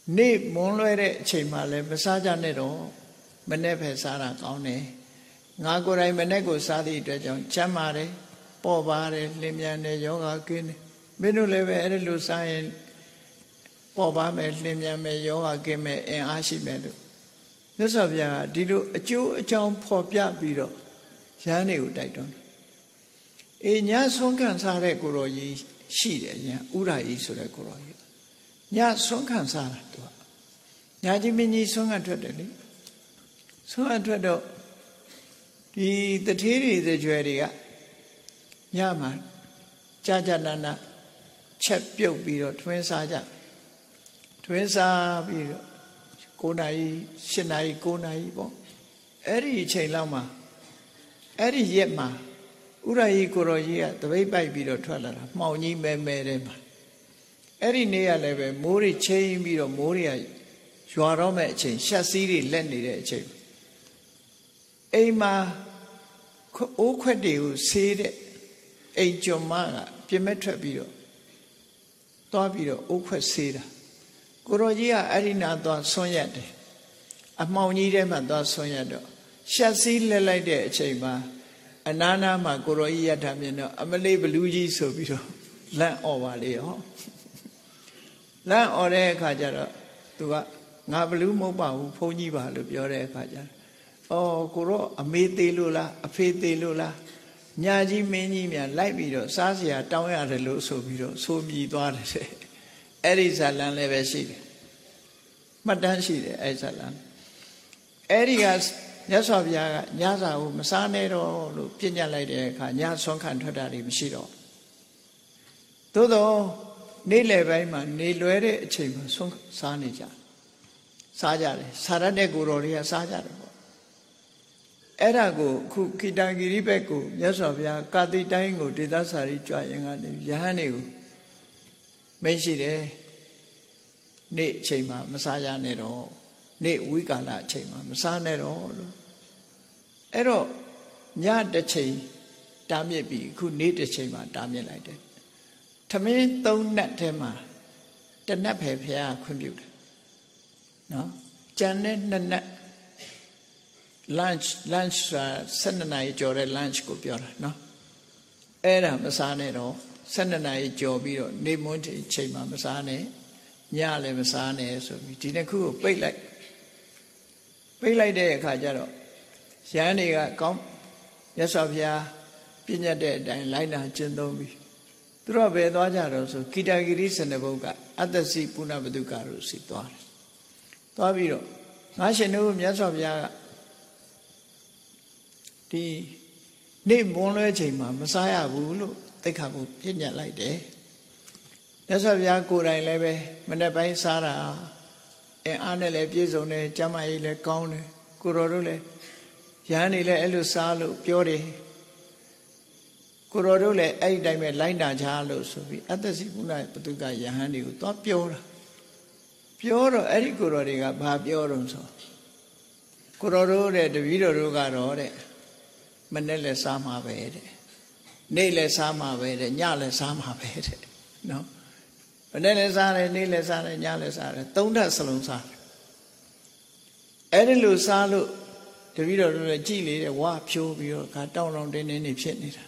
နေ့မွန်းလွဲတဲ့အချိန်မှလည်းမစားကြနဲ့တော့မနေ့ပဲစားတာကောင်းတယ်ငါကိုယ်တိုင်မနေ့ကိုစားသည့်အတွက်ကြောင့်ချမ်းသာတယ်ပေါ်ပါတယ်လင်းမြန်တယ်ယောဂကင်းတယ်မင်းတို့လည်းပဲအဲ့ဒီလိုစားရင်ပေါ်ပါမယ်လင်းမြန်မယ်ယောဂကင်းမယ်အင်အားရှိမယ်လို့မြတ်စွာဘုရားကဒီလိုအကျိုးအကြောင်းဖော်ပြပြီးတော့ရဟန်းတွေကိုတိုက်တွန်းတယ်အေးညဆုံးခံစားတဲ့ကိုရောကြီးရှိတယ်ညဥရကြီးဆိုတဲ့ကိုရောကြီးညဆုံးခံစားတာသူကညာကြီးမင်းကြီးဆုံးခံထွက်တယ်လေဆုံးခံထွက်တော့ဒီတထေးတွေတကြွယ်တွေကညမှာကြာကြာနာနာချက်ပြုတ်ပြီးတော့ထွင်းစားကြထွင်းစားပြီးတော့ကိုးနာရီရှစ်နာရီကိုးနာရီပေါ့အဲ့ဒီအချိန်လောက်မှာအဲ့ဒီရက်မှာဥရယီကိုရောကြီးကတပိတ်ပိုက်ပြီးတော့ထွက်လာတာမှောင်ကြီးမဲမဲတဲ့မှာအဲ့ဒီနေ့ကလည်းပဲမိုးတွေချိန်ပြီးတော့မိုးတွေကရွာတော့မဲ့အချိန်ရှက်စည်းတွေလက်နေတဲ့အချိန်အိမ်မှာအိုးခွက်တွေကိုဆေးတဲ့အိမ်ကျော်မကပြင်မဲ့ထွက်ပြီးတော့သွားပြီးတော့အိုးခွက်ဆေးတာကိုရောကြီးကအဲ့ဒီနာသွားဆွန့်ရက်တယ်အမှောင်ကြီးထဲမှာသွားဆွန့်ရက်တော့ရှက်စည်းလက်လိုက်တဲ့အချိန်မှာအနာနာမှာကိုရောကြီးရထားမြင်တော့အမလေးဘလူးကြီးဆိုပြီးတော့လန့်អော်ပါလေဟောလန့်អော်တဲ့အခါကျတော့သူကငါဘလူးမဟုတ်ပါဘူးဘုန်းကြီးပါလို့ပြောတဲ့အခါကျတော့အော်ကိုရောအမေသေးလို့လားအဖေသေးလို့လားညာကြီးမင်းကြီးများလိုက်ပြီးတော့စားစရာတောင်းရတယ်လို့ဆိုပြီးတော့ဆိုမြည်သွားတယ်အဲ့ဒီဇာလံလည်းပဲရှိတယ်မှတ်တမ်းရှိတယ်အဲ့ဇာလံအဲ့ဒီကမြတ်စွာဘုရားကညစာကိုမစားနဲ့တော့လို့ပြညတ်လိုက်တဲ့အခါညဆုံးခံထွက်တာတွေမရှိတော့သို့တော့နေ့လယ်ပိုင်းမှာနေလွဲတဲ့အချိန်မှာဆုံးစားနေကြစားကြတယ်စားရတဲ့ကိုယ်တော်တွေကစားကြတယ်ပေါ့အဲ့ဒါကိုအခုခိတံဂိရိဘက်ကိုမြတ်စွာဘုရားကာတိတိုင်းကိုဒေသစာရီကြွရင်ကနေယဟန်တွေကိုမရှိတယ်နေ့အချိန်မှာမစားရနဲ့တော့နေ့ဝိကာလအချိန်မှာမစားနဲ့တော့လို့အဲ့တော့ညတစ်ချိန်တားမြစ်ပြီးအခုနေ့တစ်ချိန်မှာတားမြစ်လိုက်တယ်ထမင်းသုံးနတ်ထဲမှာတနတ်ဖယ်ဖျားခွင့်ပြုတယ်နော်ကြံတဲ့နှစ်နတ် lunch lunch ဆယ်နှစ်နာရီကျော်တဲ့ lunch ကိုပြောတာနော်အဲ့ဒါမစားနဲ့တော့ဆယ်နှစ်နာရီကျော်ပြီးတော့နေမွန်းချိန်မှာမစားနဲ့ညလည်းမစားနဲ့ဆိုပြီးဒီနှစ်ခုကိုပိတ်လိုက်ပိတ်လိုက်တဲ့အခါကျတော့ရဟန်းတွေကကောင်းမြတ်စွာဘုရားပြညတ်တဲ့အတိုင်းလိုက်နာကျင့်သုံးပြီးသူတို့ဘယ်သွားကြတော့ဆိုကိတဂိရိစနဘုတ်ကအတ္တစီပုဏ္ဏပတုကတို့စီသွားတယ်သွားပြီးတော့ငါရှင်တို့မြတ်စွာဘုရားကဒီနေ့မွန်းလွဲချိန်မှာမစားရဘူးလို့သိက္ခာပုပြညတ်လိုက်တယ်မြတ်စွာဘုရားကိုယ်တိုင်လည်းပဲမနေ့ပိုင်းစားတာအင်းအားနဲ့လည်းပြည့်စုံတယ်ကျမ်းမာရေးလည်းကောင်းတယ်ကိုတော်တို့လည်းရဟန်းတွေလည်းအဲ့လိုစားလို့ပြောတယ်ကိုတော်တို့လည်းအဲ့ဒီတိုင်းပဲလိုက်နာကြလို့ဆိုပြီးအတ္တစီပုဏ္ဏပတုကယဟန်တွေကိုသွားပြောတာပြောတော့အဲ့ဒီကိုတော်တွေကဘာပြောတော့ဆိုကိုတော်တို့တဲ့တပည့်တော်တို့ကတော့တဲ့မနေ့လည်းစားမှာပဲတဲ့နေ့လည်းစားမှာပဲတဲ့ညလည်းစားမှာပဲတဲ့နော်မနေ့လည်းစားတယ်နေ့လည်းစားတယ်ညလည်းစားတယ်သုံးထပ်စလုံးစားတယ်အဲ့ဒီလိုစားလို့တပည့်တော်တို့လည်းကြည်လေတဲ့ဝါဖြိုးပြီးတော့ခါတောင်းတောင်းတင်းတင်းနေဖြစ်နေတာ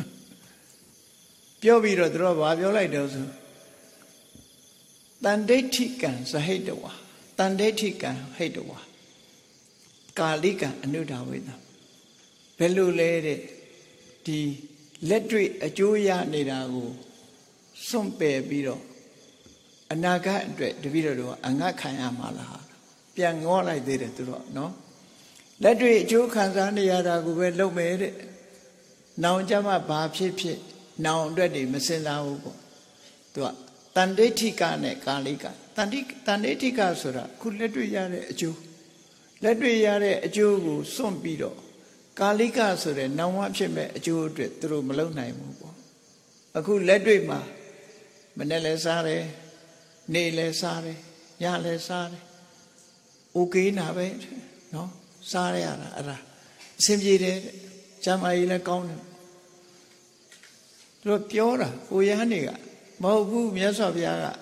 ပြောပြီးတော့သူတို့ကဘာပြောလိုက်တော့ဆိုတန်ဒိဋ္ဌိကံဇဟိတဝါတန်ဒိဋ္ဌိကံဟိတဝါကာလိကံအနုဒဝေဒံဘယ်လိုလဲတဲ့ဒီလက်တွေ့အကျိုးရနေတာကိုစွန့်ပယ်ပြီးတော့အနာဂတ်အတွက်တပည့်တော်တို့ကအငတ်ခံရမှာလားပြန်ငေါလိုက်သေးတယ်သူတို့နော်လက်တွေ့အကျိုးခံစားနေရတာကိုပဲလုပ်မယ်တဲ့နောင်ကြမှာဘာဖြစ်ဖြစ်နောင်အတွက်တွေမစင်စားဘူးပေါ့သူကတန်ဒိဋ္ဌိကနဲ့ကာလိကတန်ဒိတန်ဒိဋ္ဌိကဆိုတာခုလက်တွေ့ရတဲ့အကျိုးလက်တွေ့ရတဲ့အကျိုးကိုစွန့်ပြီးတော့ကာလိကဆိုတဲ့နောင်ဝဖြစ်မဲ့အကျိုးအတွက်သူတို့မလုပ်နိုင်ဘူးပေါ့အခုလက်တွေ့မှာမနေ့လည်းစားတယ်နေ့လည်းစားတယ်ညလည်းစားတယ်โอเคနာပဲနော်စားရရတာအဲ့ဒါအဆင်ပြေတယ်ကျမ်းမာရေးလည်းကောင်းတယ်သူတို့ပြောတာကိုရဟန်းတွေကမဟုတ်ဘူးမြတ်စွာဘုရားက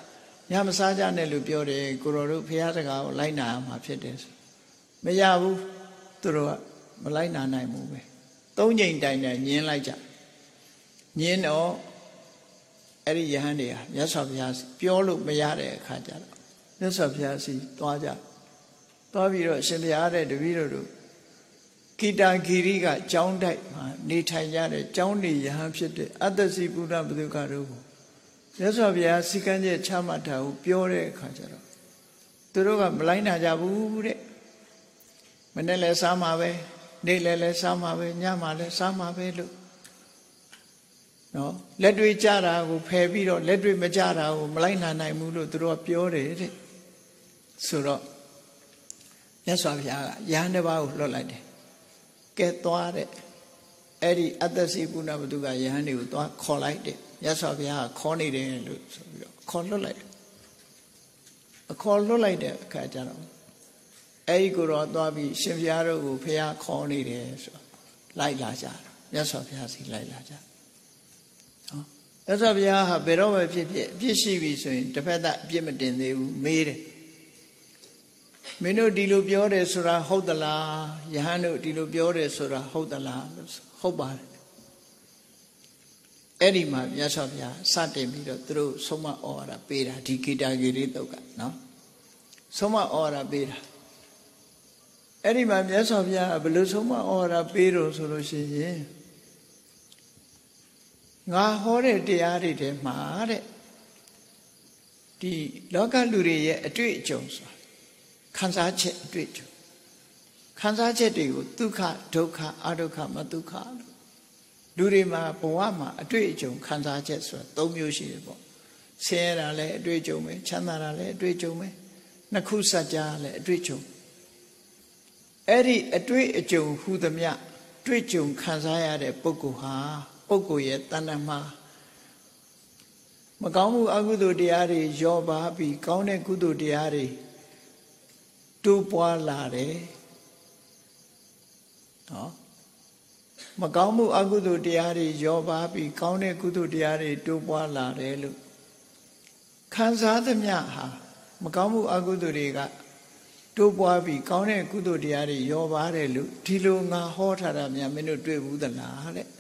ညမစားကြနဲ့လို့ပြောတယ်ကိုရောတို့ဖះစကားကိုလိုက်နာရမှာဖြစ်တယ်ဆိုမရဘူးသူတို့ကမလိုက်နာနိုင်ဘူးပဲသုံးချိန်တိုင်တိုင်ညင်းလိုက်ကြညင်းတော့အဲ့ဒီယဟန်တွေဟာမြတ်စွာဘုရားပြောလို့မရတဲ့အခါကျတော့မြတ်စွာဘုရားစီသွားကြသွားပြီးတော့ရှင်ဘုရားတဲ့တပည့်တို့ကိတာဂီရိကကျောင်းတိုက်မှာနေထိုင်ကြတဲ့ကျောင်းနေယဟန်ဖြစ်တဲ့အတ္တစီပုဒ္ဓဘုဒ္ဓကတို့ကိုမြတ်စွာဘုရားစီကံချက်ချမှတ်တာကိုပြောတဲ့အခါကျတော့သူတို့ကမလိုက်နိုင်ကြဘူးတဲ့မနေ့လဲစားမှာပဲနေ့လဲလဲစားမှာပဲညမှာလဲစားမှာပဲလို့နော်လက်တွေ့ကြတာကိုဖယ်ပြီးတော့လက်တွေ့မကြတာကိုမလိုက်နိုင်နိုင်ဘူးလို့သူတို့ကပြောတယ်တဲ့ဆိုတော့မြတ်စွာဘုရားကယဟန်တစ်ပါးကိုလွှတ်လိုက်တယ်ကဲသွားတဲ့အဲ့ဒီအတ္တစီပုဏ္ဏဘုဒ္ဓကယဟန်တွေကိုသွားခေါ်လိုက်တယ်မြတ်စွာဘုရားကခေါ်နေတယ်လို့ဆိုပြီးတော့ခေါ်လွှတ်လိုက်တယ်အခေါ်လွှတ်လိုက်တဲ့အခါကျတော့အဲ့ဒီကိုတော့သွားပြီးရှင်ဘုရားတို့ကိုဘုရားခေါ်နေတယ်ဆိုလိုက်လာကြတာမြတ်စွာဘုရားစီလိုက်လာကြနော်မြတ်စွာဘုရားဟာဘယ်တော့မှဖြစ်ဖြစ်အပြစ်ရှိပြီဆိုရင်တစ်ဖက်သက်အပြစ်မတင်သေးဘူးမေးတယ်မင်းတို့ဒီလိုပြောတယ်ဆိုတာဟုတ်သလားယဟန်တို့ဒီလိုပြောတယ်ဆိုတာဟုတ်သလားဟုတ်ပါတယ်အဲ့ဒီမှာမြတ်စွာဘုရားစတင်ပြီးတော့သူတို့ဆုံးမဩဝါဒပေးတာဒီကိတာဂီရိတုတ်ကနော်ဆုံးမဩဝါဒပေးတာအဲ့ဒီမှာမြတ်စွာဘုရားဘယ်လိုဆုံးမဩဝါဒပေးတော့ဆိုလို့ရှိရင်ငါဟောတဲ့တရားတွေထဲမှာတဲ့ဒီလောကလူတွေရဲ့အတွေ့အကြုံဆိုခံစားချက်အတွေ့အကြုံခံစားချက်တွေကိုဒုက္ခဒုက္ခအဒုက္ခမဒုက္ခလို့လူတွေမှာဘဝမှာအတွေ့အကြုံခံစားချက်ဆိုတာသုံးမျိုးရှိတယ်ပေါ့ဆင်းရဲတာလည်းအတွေ့အကြုံပဲချမ်းသာတာလည်းအတွေ့အကြုံပဲနှစ်ခုစัจ जा လည်းအတွေ့အကြုံအဲ့ဒီအတွေ့အကြုံဟူသမျှတွေ့ကြုံခံစားရတဲ့ပုဂ္ဂိုလ်ဟာပုဂ္ဂိုလ်ရဲ့တဏ္ဍမှာမကောင်းမှုအကုသိုလ်တရားတွေရောပါပြီးကောင်းတဲ့ကုသိုလ်တရားတွေတိုးပွားလာတယ်နော်မကောင်းမှုအကုသိုလ်တရားတွေရောပါပြီးကောင်းတဲ့ကုသိုလ်တရားတွေတိုးပွားလာတယ်လို့ခံစားသမျှဟာမကောင်းမှုအကုသိုလ်တွေကတိုးပွားပြီးကောင်းတဲ့ကုသိုလ်တရားတွေရောပါတယ်လို့ဒီလိုငါဟောထားတာများမင်းတို့တွေ့ဘူးသလားတဲ့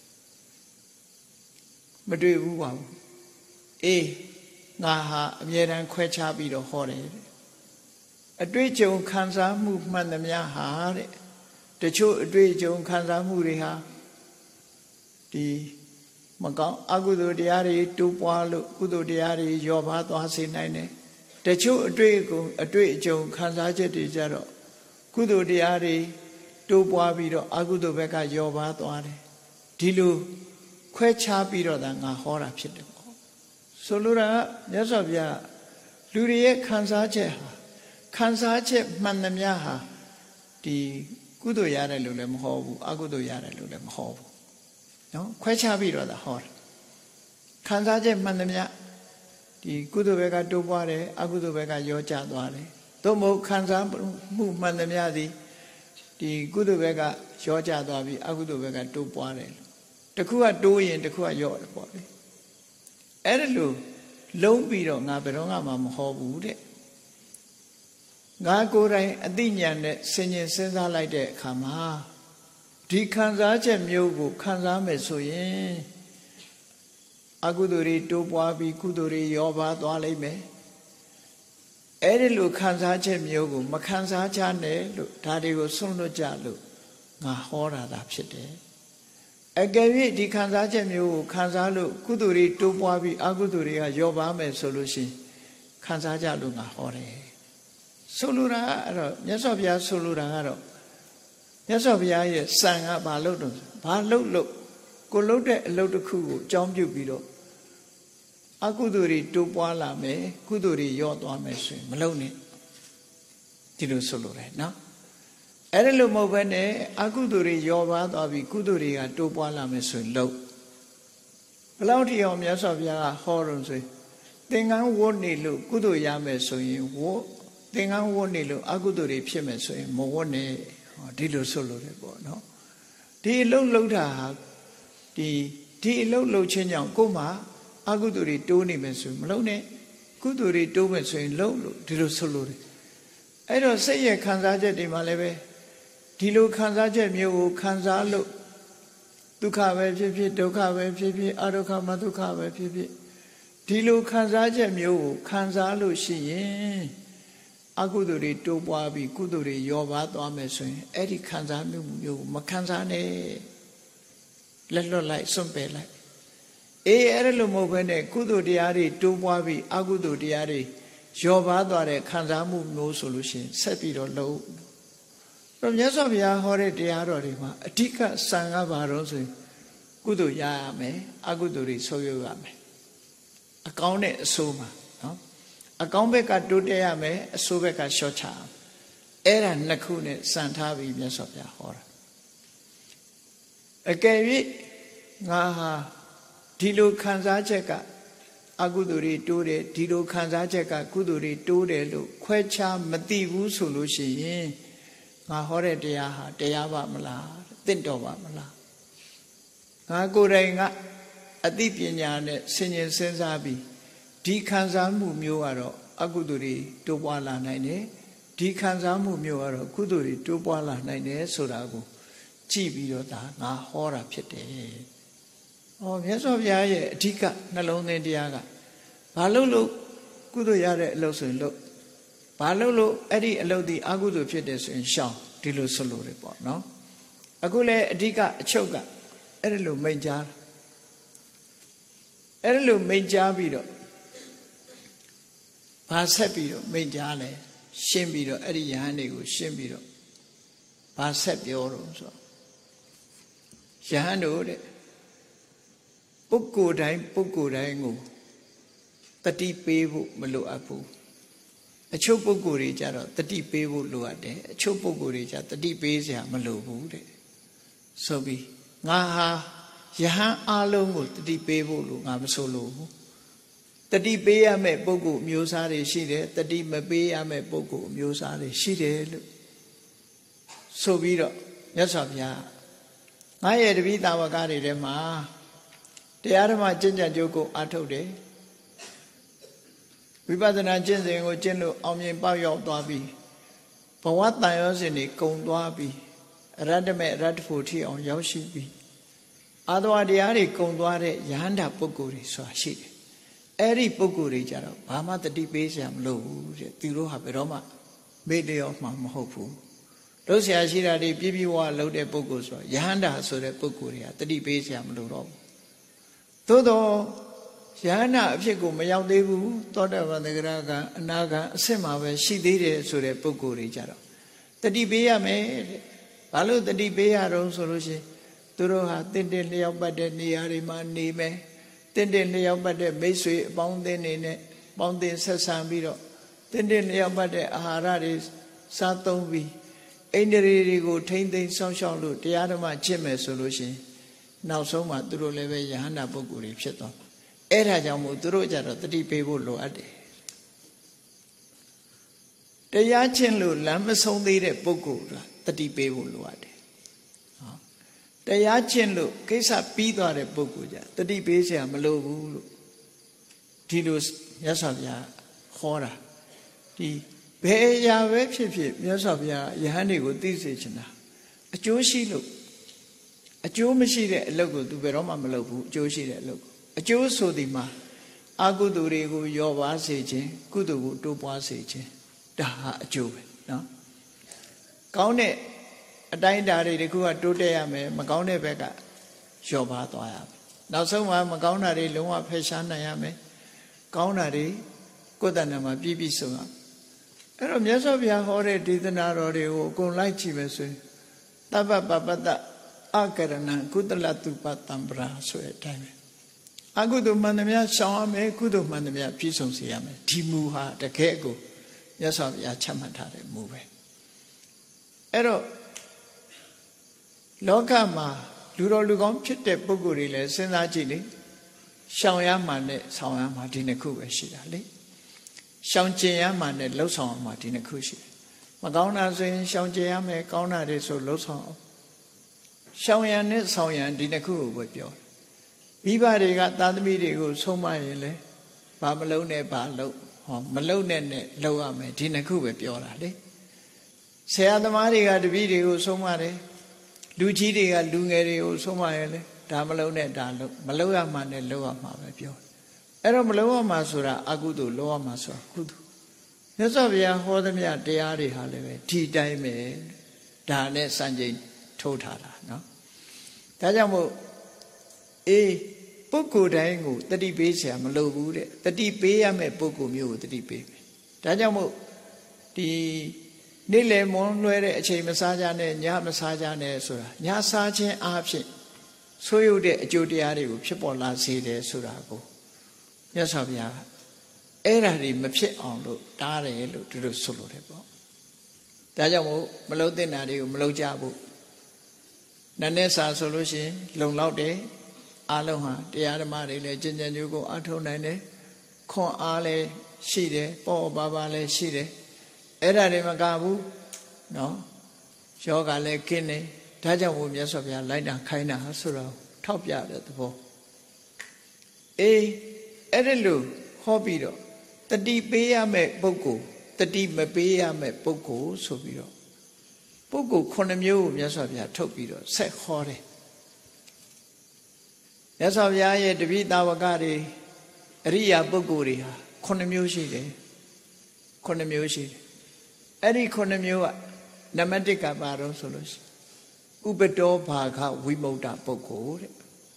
မတွေ့ဘူးပါဘူးအေးငါဟာအမြဲတမ်းခွဲခြားပြီးတော့ဟောတယ်အတွေ့အကြုံခံစားမှုမှန်သမျှဟာတဲ့တချို့အတွေ့အကြုံခံစားမှုတွေဟာဒီမကောင်းအကုသိုလ်တရားတွေတိုးပွားလို့ကုသိုလ်တရားတွေရောပါသွားစေနိုင်တယ်တချို့အတွေ့အကြုံအတွေ့အကြုံခံစားချက်တွေကြတော့ကုသိုလ်တရားတွေတိုးပွားပြီးတော့အကုသိုလ်ဘက်ကရောပါသွားတယ်ဒီလိုခွဲခြားပြီးတော့ဒါငါဟောတာဖြစ်တယ်ပေါ့ဆိုလိုတာကမြတ်စွာဘုရားလူတွေရဲ့ခံစားချက်ဟာခံစားချက်မှန်သမျှဟာဒီကုသိုလ်ရတယ်လို့လည်းမဟောဘူးအကုသိုလ်ရတယ်လို့လည်းမဟောဘူးနော်ခွဲခြားပြီးတော့ဒါဟောတယ်ခံစားချက်မှန်သမျှဒီကုသိုလ်ဘက်ကတိုးပွားတယ်အကုသိုလ်ဘက်ကရောကျသွားတယ်သို့မဟုတ်ခံစားမှုမှန်သမျှသည်ဒီကုသိုလ်ဘက်ကရောကျသွားပြီးအကုသိုလ်ဘက်ကတိုးပွားတယ်တခုကတိုးရင်တခုကရော့တယ်ပေါ့လေအဲ့ဒါလို့လုံးပြီးတော့ငါဘယ်တော့မှမဟောဘူးတဲ့ငါကိုယ်တိုင်အသိဉာဏ်နဲ့ဆင်ခြင်စဉ်းစားလိုက်တဲ့အခါမှာဒီခံစားချက်မျိုးကိုခံစားမယ်ဆိုရင်အကုသိုလ်တွေတိုးပွားပြီးကုသိုလ်တွေရောပါသွားလိမ့်မယ်အဲ့ဒီလိုခံစားချက်မျိုးကိုမခံစားချနဲ့လို့ဒါတွေကိုဆွန့်လွတ်ကြလို့ငါဟောတာသာဖြစ်တယ်အကယ်၍ဒီခံစားချက်မျိုးကိုခံစားလို့ကုသိုလ်တွေတိုးပွားပြီးအကုသိုလ်တွေကရောပါမယ်ဆိုလို့ရှိရင်ခံစားကြလို့ငါဟောတယ်ဆိုလိုတာအဲ့တော့မြတ်စွာဘုရားဆိုလိုတာကတော့မြတ်စွာဘုရားရဲ့စံကဘာလို့တော့ဘာလို့လို့ကိုလှုပ်တဲ့အလုပ်တစ်ခုကိုအကြောင်းပြုပြီးတော့အကုသိုလ်တွေတိုးပွားလာမယ်ကုသိုလ်တွေရော့သွားမယ်ဆိုရင်မလုပ်နဲ့ဒီလိုဆိုလိုတယ်နော်အဲ့ဒါလို့မဟုတ်ဘဲနဲ့အကုသိုလ်တွေရောပါသွားပြီးကုသိုလ်တွေကတိုးပွားလာမယ်ဆိုရင်လုပ်ဘယ်လောက်ထိအောင်မြတ်စွာဘုရားကဟောတော့ဆိုရင်သင်္ကန်းဝတ်နေလို့ကုသိုလ်ရမယ်ဆိုရင်ဝတ်သင်္ကန်းဝတ်နေလို့အကုသိုလ်တွေဖြစ်မယ်ဆိုရင်မဝတ်နဲ့ဒီလိုဆိုလိုတယ်ပေါ့နော်ဒီအလုပ်လုပ်တာဟာဒီဒီအလုပ်လုပ်ခြင်းကြောင့်ကိုယ်မှာအကုသိုလ်တွေတိုးနေမယ်ဆိုမလုပ်နဲ့ကုသိုလ်တွေတိုးမဲ့ဆိုရင်လုံးလို့ဒီလိုဆိုလို့တယ်အဲ့တော့စိတ်ရဲ့ခံစားချက်တွေမှာလည်းပဲဒီလိုခံစားချက်မျိုးကိုခံစားလို့ဒုက္ခပဲဖြစ်ဖြစ်ဒုက္ခပဲဖြစ်ဖြစ်အဒုက္ခမဒုက္ခပဲဖြစ်ဖြစ်ဒီလိုခံစားချက်မျိုးကိုခံစားလို့ရှိရင်အကုသိုလ်တွေတိုးပွားပြီးကုသိုလ်တွေလျော့ပါသွားမယ်ဆိုရင်အဲ့ဒီခံစားမှုမျိုးကိုမခံစားနဲ့လက်လွတ်လိုက်စွန့်ပယ်လိုက်အေးအဲ့ဒါလိုမဟုတ်ဘဲနဲ့ကုသိုလ်တရားတွေတိုးပွားပြီးအကုသိုလ်တရားတွေလျော့ပါသွားတဲ့ခံစားမှုမျိုးဆိုလို့ရှိရင်ဆက်ပြီးတော့လုပ်တော့မြတ်စွာဘုရားဟောတဲ့တရားတော်တွေမှာအဓိကစံကဘာတော့ဆိုရင်ကုသိုလ်ရရမယ်အကုသိုလ်တွေဆုပ်ယုပ်ရမယ်အကောင်းနဲ့အဆိုးမှာနော်အကောင်းဘက်ကတိုးတက်ရမယ်အဆိုးဘက်ကလျှော့ချရမယ်အဲ့ဒါနှစ်ခုနဲ့စံထားပြီးမြတ်စွာဘုရားဟောတာအကယ်၍ငါဟာဒီလိုခံစားချက်ကအကုသိုလ်တွေတိုးတယ်ဒီလိုခံစားချက်ကကုသိုလ်တွေတိုးတယ်လို့ခွဲခြားမသိဘူးဆိုလို့ရှိရင်ငါဟောတဲ့တရားဟာတရားပါမလားတင့်တော်ပါမလားငါကိုယ်တိုင်ကအသိပညာနဲ့ဆင်ញင်စဉ်းစားပြီးဒီခံစားမှုမျိုးကတော့အကုသိုလ်တွေတိုးပွားလာနိုင်တယ်ဒီခံစားမှုမျိုးကတော့ကုသိုလ်တွေတိုးပွားလာနိုင်တယ်ဆိုတာကိုကြည့်ပြီးတော့ဒါငါဟောတာဖြစ်တယ်။အော်မြတ်စွာဘုရားရဲ့အဓိကနှလုံးသွင်းတရားကဘာလို့လို့ကုသိုလ်ရတဲ့အလုပ်ဆိုရင်လို့ဘာလို့လို့အဲ့ဒီအလုပ်ဒီအကုသိုလ်ဖြစ်တယ်ဆိုရင်ရှောင်ဒီလိုဆိုလို့ရပေါ့နော်။အခုလဲအဓိကအချုပ်ကအဲ့ဒီလိုမိန့်ကြားအဲ့ဒီလိုမိန့်ကြားပြီးတော့ဘာဆက်ပြီးတော့မိန့်ကြားလဲရှင်းပြီးတော့အဲ့ဒီယဟန်တွေကိုရှင်းပြီးတော့ဘာဆက်ပြောတော့ဆိုယဟန်တို့တဲ့ပုဂ္ဂိုလ်တိုင်းပုဂ္ဂိုလ်တိုင်းကိုတတိပေးဖို့မလိုအပ်ဘူးအချို့ပုဂ္ဂိုလ်တွေကြတော့တတိပေးဖို့လိုအပ်တယ်အချို့ပုဂ္ဂိုလ်တွေကြတတိပေးစရာမလိုဘူးတဲ့ဆိုပြီးငါဟာယဟန်အလုံးကိုတတိပေးဖို့လို့ငါမဆိုလို့ဘူးတတိပေးရမယ့်ပုဂ္ဂိုလ်မျိုးစားတွေရှိတယ်တတိမပေးရမယ့်ပုဂ္ဂိုလ်မျိုးစားတွေရှိတယ်လို့ဆိုပြီးတော့မြတ်စွာဘုရားငါရဲ့တပည့်တာဝကတွေထဲမှာတရားဓမ္မကျင့်ကြံကြိုးကိုအားထုတ်တယ်ဝိပဿနာကျင့်စဉ်ကိုကျင့်လို့အောင်မြင်ပေါက်ရောက်သွားပြီးဘဝတန်ရောစဉ်တွေကုံသွားပြီးအရတ္တမေအရတ္တဖို့ထိအောင်ရောက်ရှိပြီးအာသဝတရားတွေကုံသွားတဲ့ယဟန္တာပုဂ္ဂိုလ်တွေဆိုတာရှိတယ်အဲ့ဒီပုဂ္ဂိုလ်တွေကြတော့ဘာမှတတိပေးစရာမလိုဘူးတဲ့သူတို့ဟာဘယ်တော့မှမေ့လျော့မှမဟုတ်ဘူးတို့ဆရာရှိတာတွေပြည့်ပြည့်ဝဝလုပ်တဲ့ပုဂ္ဂိုလ်ဆိုတော့ယဟန္တာဆိုတဲ့ပုဂ္ဂိုလ်တွေကတတိပေးစရာမလိုတော့ဘူးသို့တော့ယဟနာအဖြစ်ကိုမရောက်သေးဘူးသောတာပန်သဂရကအနာဂံအစစ်မှာပဲရှိသေးတယ်ဆိုတဲ့ပုဂ္ဂိုလ်တွေကြတော့တတိပေးရမယ်တဲ့ဘာလို့တတိပေးရတော့ဆိုလို့ရှိရင်သူတို့ဟာတင့်တယ်လျောက်ပတ်တဲ့နေရာတွေမှာနေမယ်တင့်တယ်လျောက်ပတ်တဲ့မိတ်ဆွေအပေါင်းအသင်းတွေနဲ့ပေါင်းသင်းဆက်ဆံပြီးတော့တင့်တယ်လျောက်ပတ်တဲ့အာဟာရတွေစားသုံးပြီးအိန္ဒြေတွေကိုထိမ့်သိမ်းစောင့်ရှောက်လို့တရားဓမ္မကျင့်မယ်ဆိုလို့ရှိရင်နောက်ဆုံးမှသူတို့လည်းပဲယဟန္တာပုဂ္ဂိုလ်တွေဖြစ်သွားအဲ့ဒါကြောင့်မို့သူတို့ကြတော့တတိပေးဖို့လိုအပ်တယ်တရားချင်းလို့လမ်းမဆုံးသေးတဲ့ပုဂ္ဂိုလ်ကတတိပေးဖို့လိုအပ်တယ်ဟောတရားချင်းလို့ကိစ္စပြီးသွားတဲ့ပုဂ္ဂိုလ်ကြတတိပေးเสียမလိုဘူးလို့ဒီလိုမြတ်စွာဘုရားဟောတာဒီဘယ်အရာပဲဖြစ်ဖြစ်မြတ်စွာဘုရားယဟန်တွေကိုသိစေချင်တာအကျိုးရှိလို့အကျိုးမရှိတဲ့အလုပ်ကိုသူဘယ်တော့မှမလုပ်ဘူးအကျိုးရှိတဲ့အလုပ်ကိုအကျိုးဆိုဒီမှာအကုသိုလ်တွေကိုရောပါစေခြင်းကုသိုလ်ကိုတိုးပွားစေခြင်းဒါဟာအကျိုးပဲနော်ကောင်းတဲ့အတိုင်းအတာတွေတခုကတိုးတက်ရမယ်မကောင်းတဲ့ဘက်ကရောပါသွားရမယ်နောက်ဆုံးမှာမကောင်းတာတွေလုံးဝဖယ်ရှားနိုင်ရမယ်ကောင်းတာတွေကိုယ်တဏ္ဍာမှာပြည့်ပြည့်စုံအောင်အဲ့တော့မြတ်စွာဘုရားဟောတဲ့ဒေသနာတော်တွေကိုအကုန်လိုက်ကြည့်မယ်ဆိုရင်တပ္ပပပတ္တအကရဏံကုသလတုပတံပရာဆိုတဲ့အတိုင်းပဲအကုသိုလ်မှန်သမျှရှောင်ရမယ်ကုသိုလ်မှန်သမျှပြည့်စုံစေရမယ်ဒီမူဟာတကယ်ကိုမြတ်စွာဘုရားချမှတ်ထားတဲ့မူပဲအဲ့တော့လောကမှာလူတော်လူကောင်းဖြစ်တဲ့ပုဂ္ဂိုလ်တွေလည်းစဉ်းစားကြည့်လေရှောင်ရမှနဲ့ဆောင်ရမှဒီနှစ်ခုပဲရှိတာလေရှောင်ကျင်ရမှနဲ့လှုပ်ဆောင်ရမှဒီနှစ်ခုရှိတယ်မကောင်းတာဆိုရင်ရှောင်ကျင်ရမယ်ကောင်းတာတွေဆိုလှုပ်ဆောင်အောင်ရှောင်ရံနဲ့ဆောင်ရံဒီနှစ်ခုကိုပဲပြောမိဘတွေကသာသမီတွေကိုဆုံးမရင်လေဘာမလုံးနဲ့ဘာလုံးဟောမလုံနဲ့နဲ့လုံရမယ်ဒီနှစ်ခုပဲပြောတာလေဆရာသမားတွေကတပည့်တွေကိုဆုံးမတယ်လူကြီးတွေကလူငယ်တွေကိုဆုံးမရလေဒါမလုံနဲ့ဒါလုံမလုံရမှနဲ့လုံရမှာပဲပြောအဲ့တော့မလုံရမှာဆိုတာအကုသိုလ်လုံရမှာဆိုတာကုသိုလ်မြတ်စွာဘုရားဟောသမျှတရားတွေဟာလည်းပဲဒီတိုင်းပဲဒါနဲ့စံချိန်ထိုးထားတာနော်ဒါကြောင့်မို့အေးပုဂ္ဂိုလ်တိုင်းကိုတတိပေးเสียမလိုဘူးတဲ့တတိပေးရမယ့်ပုဂ္ဂိုလ်မျိုးကိုတတိပေးမယ်ဒါကြောင့်မို့ဒီနေ့လေမွန်လွှဲတဲ့အချိန်မစားကြနဲ့ညမစားကြနဲ့ဆိုတာညစားခြင်းအားဖြင့်ဆိုးရုပ်တဲ့အကျိုးတရားတွေကိုဖြစ်ပေါ်လာစေတယ်ဆိုတာကိုမြတ်စွာဘုရားအဲ့ဓာတွေမဖြစ်အောင်လို့တားတယ်လို့သူတို့ဆိုလိုတယ်ပေါ့ဒါကြောင့်မို့မလုံတဲ့နာတွေကိုမလုံကြဘူးနည်းနည်းစာဆိုလို့ရှိရင်လုံလောက်တယ်အားလုံးဟာတရားဓမ္မတွေလည်းကျင့်ကြံကြိုးကိုအထောက်နိုင်တယ်ခွန်အားလည်းရှိတယ်ပေါ့ပါပါလည်းရှိတယ်အဲ့ဒါတွေမကဘူးနော်ယောဂလည်းကင်းတယ်ဒါကြောင့်ဘုရားဆောဘုရားလိုက်တာခိုင်းတာဆိုတော့ထောက်ပြတဲ့သဘောအေးအဲ့ဒါလို့ဟောပြီးတော့တတိပေးရမယ့်ပုဂ္ဂိုလ်တတိမပေးရမယ့်ပုဂ္ဂိုလ်ဆိုပြီးတော့ပုဂ္ဂိုလ်ခုနှစ်မျိုးကိုမြတ်စွာဘုရားထုတ်ပြီးတော့ဆက်ဟောတယ်မြတ်စွာဘုရားရဲ့တပိသာဝကတွေအရိယာပုဂ္ဂိုလ်တွေဟာခုနှစ်မျိုးရှိတယ်ခုနှစ်မျိုးရှိတယ်အဲ့ဒီခုနှစ်မျိုးကနံပါတ်တစ်ကပါတော့ဆိုလို့ရှိဥပတောဘာဂဝိမု ക്ത ပုဂ္ဂိုလ်တဲ့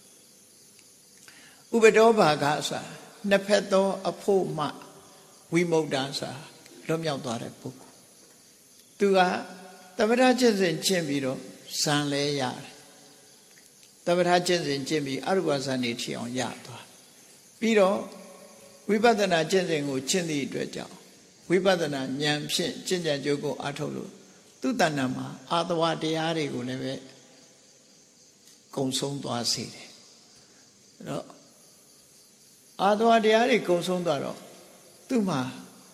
ဥပတောဘာဂဆိုတာနှစ်ဖက်သောအဖို့မှဝိမု ക്ത ဆိုတာလွတ်မြောက်သွားတဲ့ပုဂ္ဂိုလ်သူကသမထကျင့်စဉ်ကျင့်ပြီးတော့ဇံလဲရတယ်သမထကျင့်စဉ်ကျင့်ပြီးအရူပဇံနေထီအောင်ရသွားပြီးတော့ဝိပဿနာကျင့်စဉ်ကိုကျင့်သည့်အတွက်ကြောင့်ဝိပဿနာဉာဏ်ဖြင့်ကျင့်ကြံကြိုးကိုအားထုတ်လို့သူ့တဏ္ဍာမှာအာတဝတရားတွေကိုလည်းပဲကုံဆုံးသွားစေတယ်အဲ့တော့အာတဝတရားတွေကုံဆုံးသွားတော့သူ့မှာ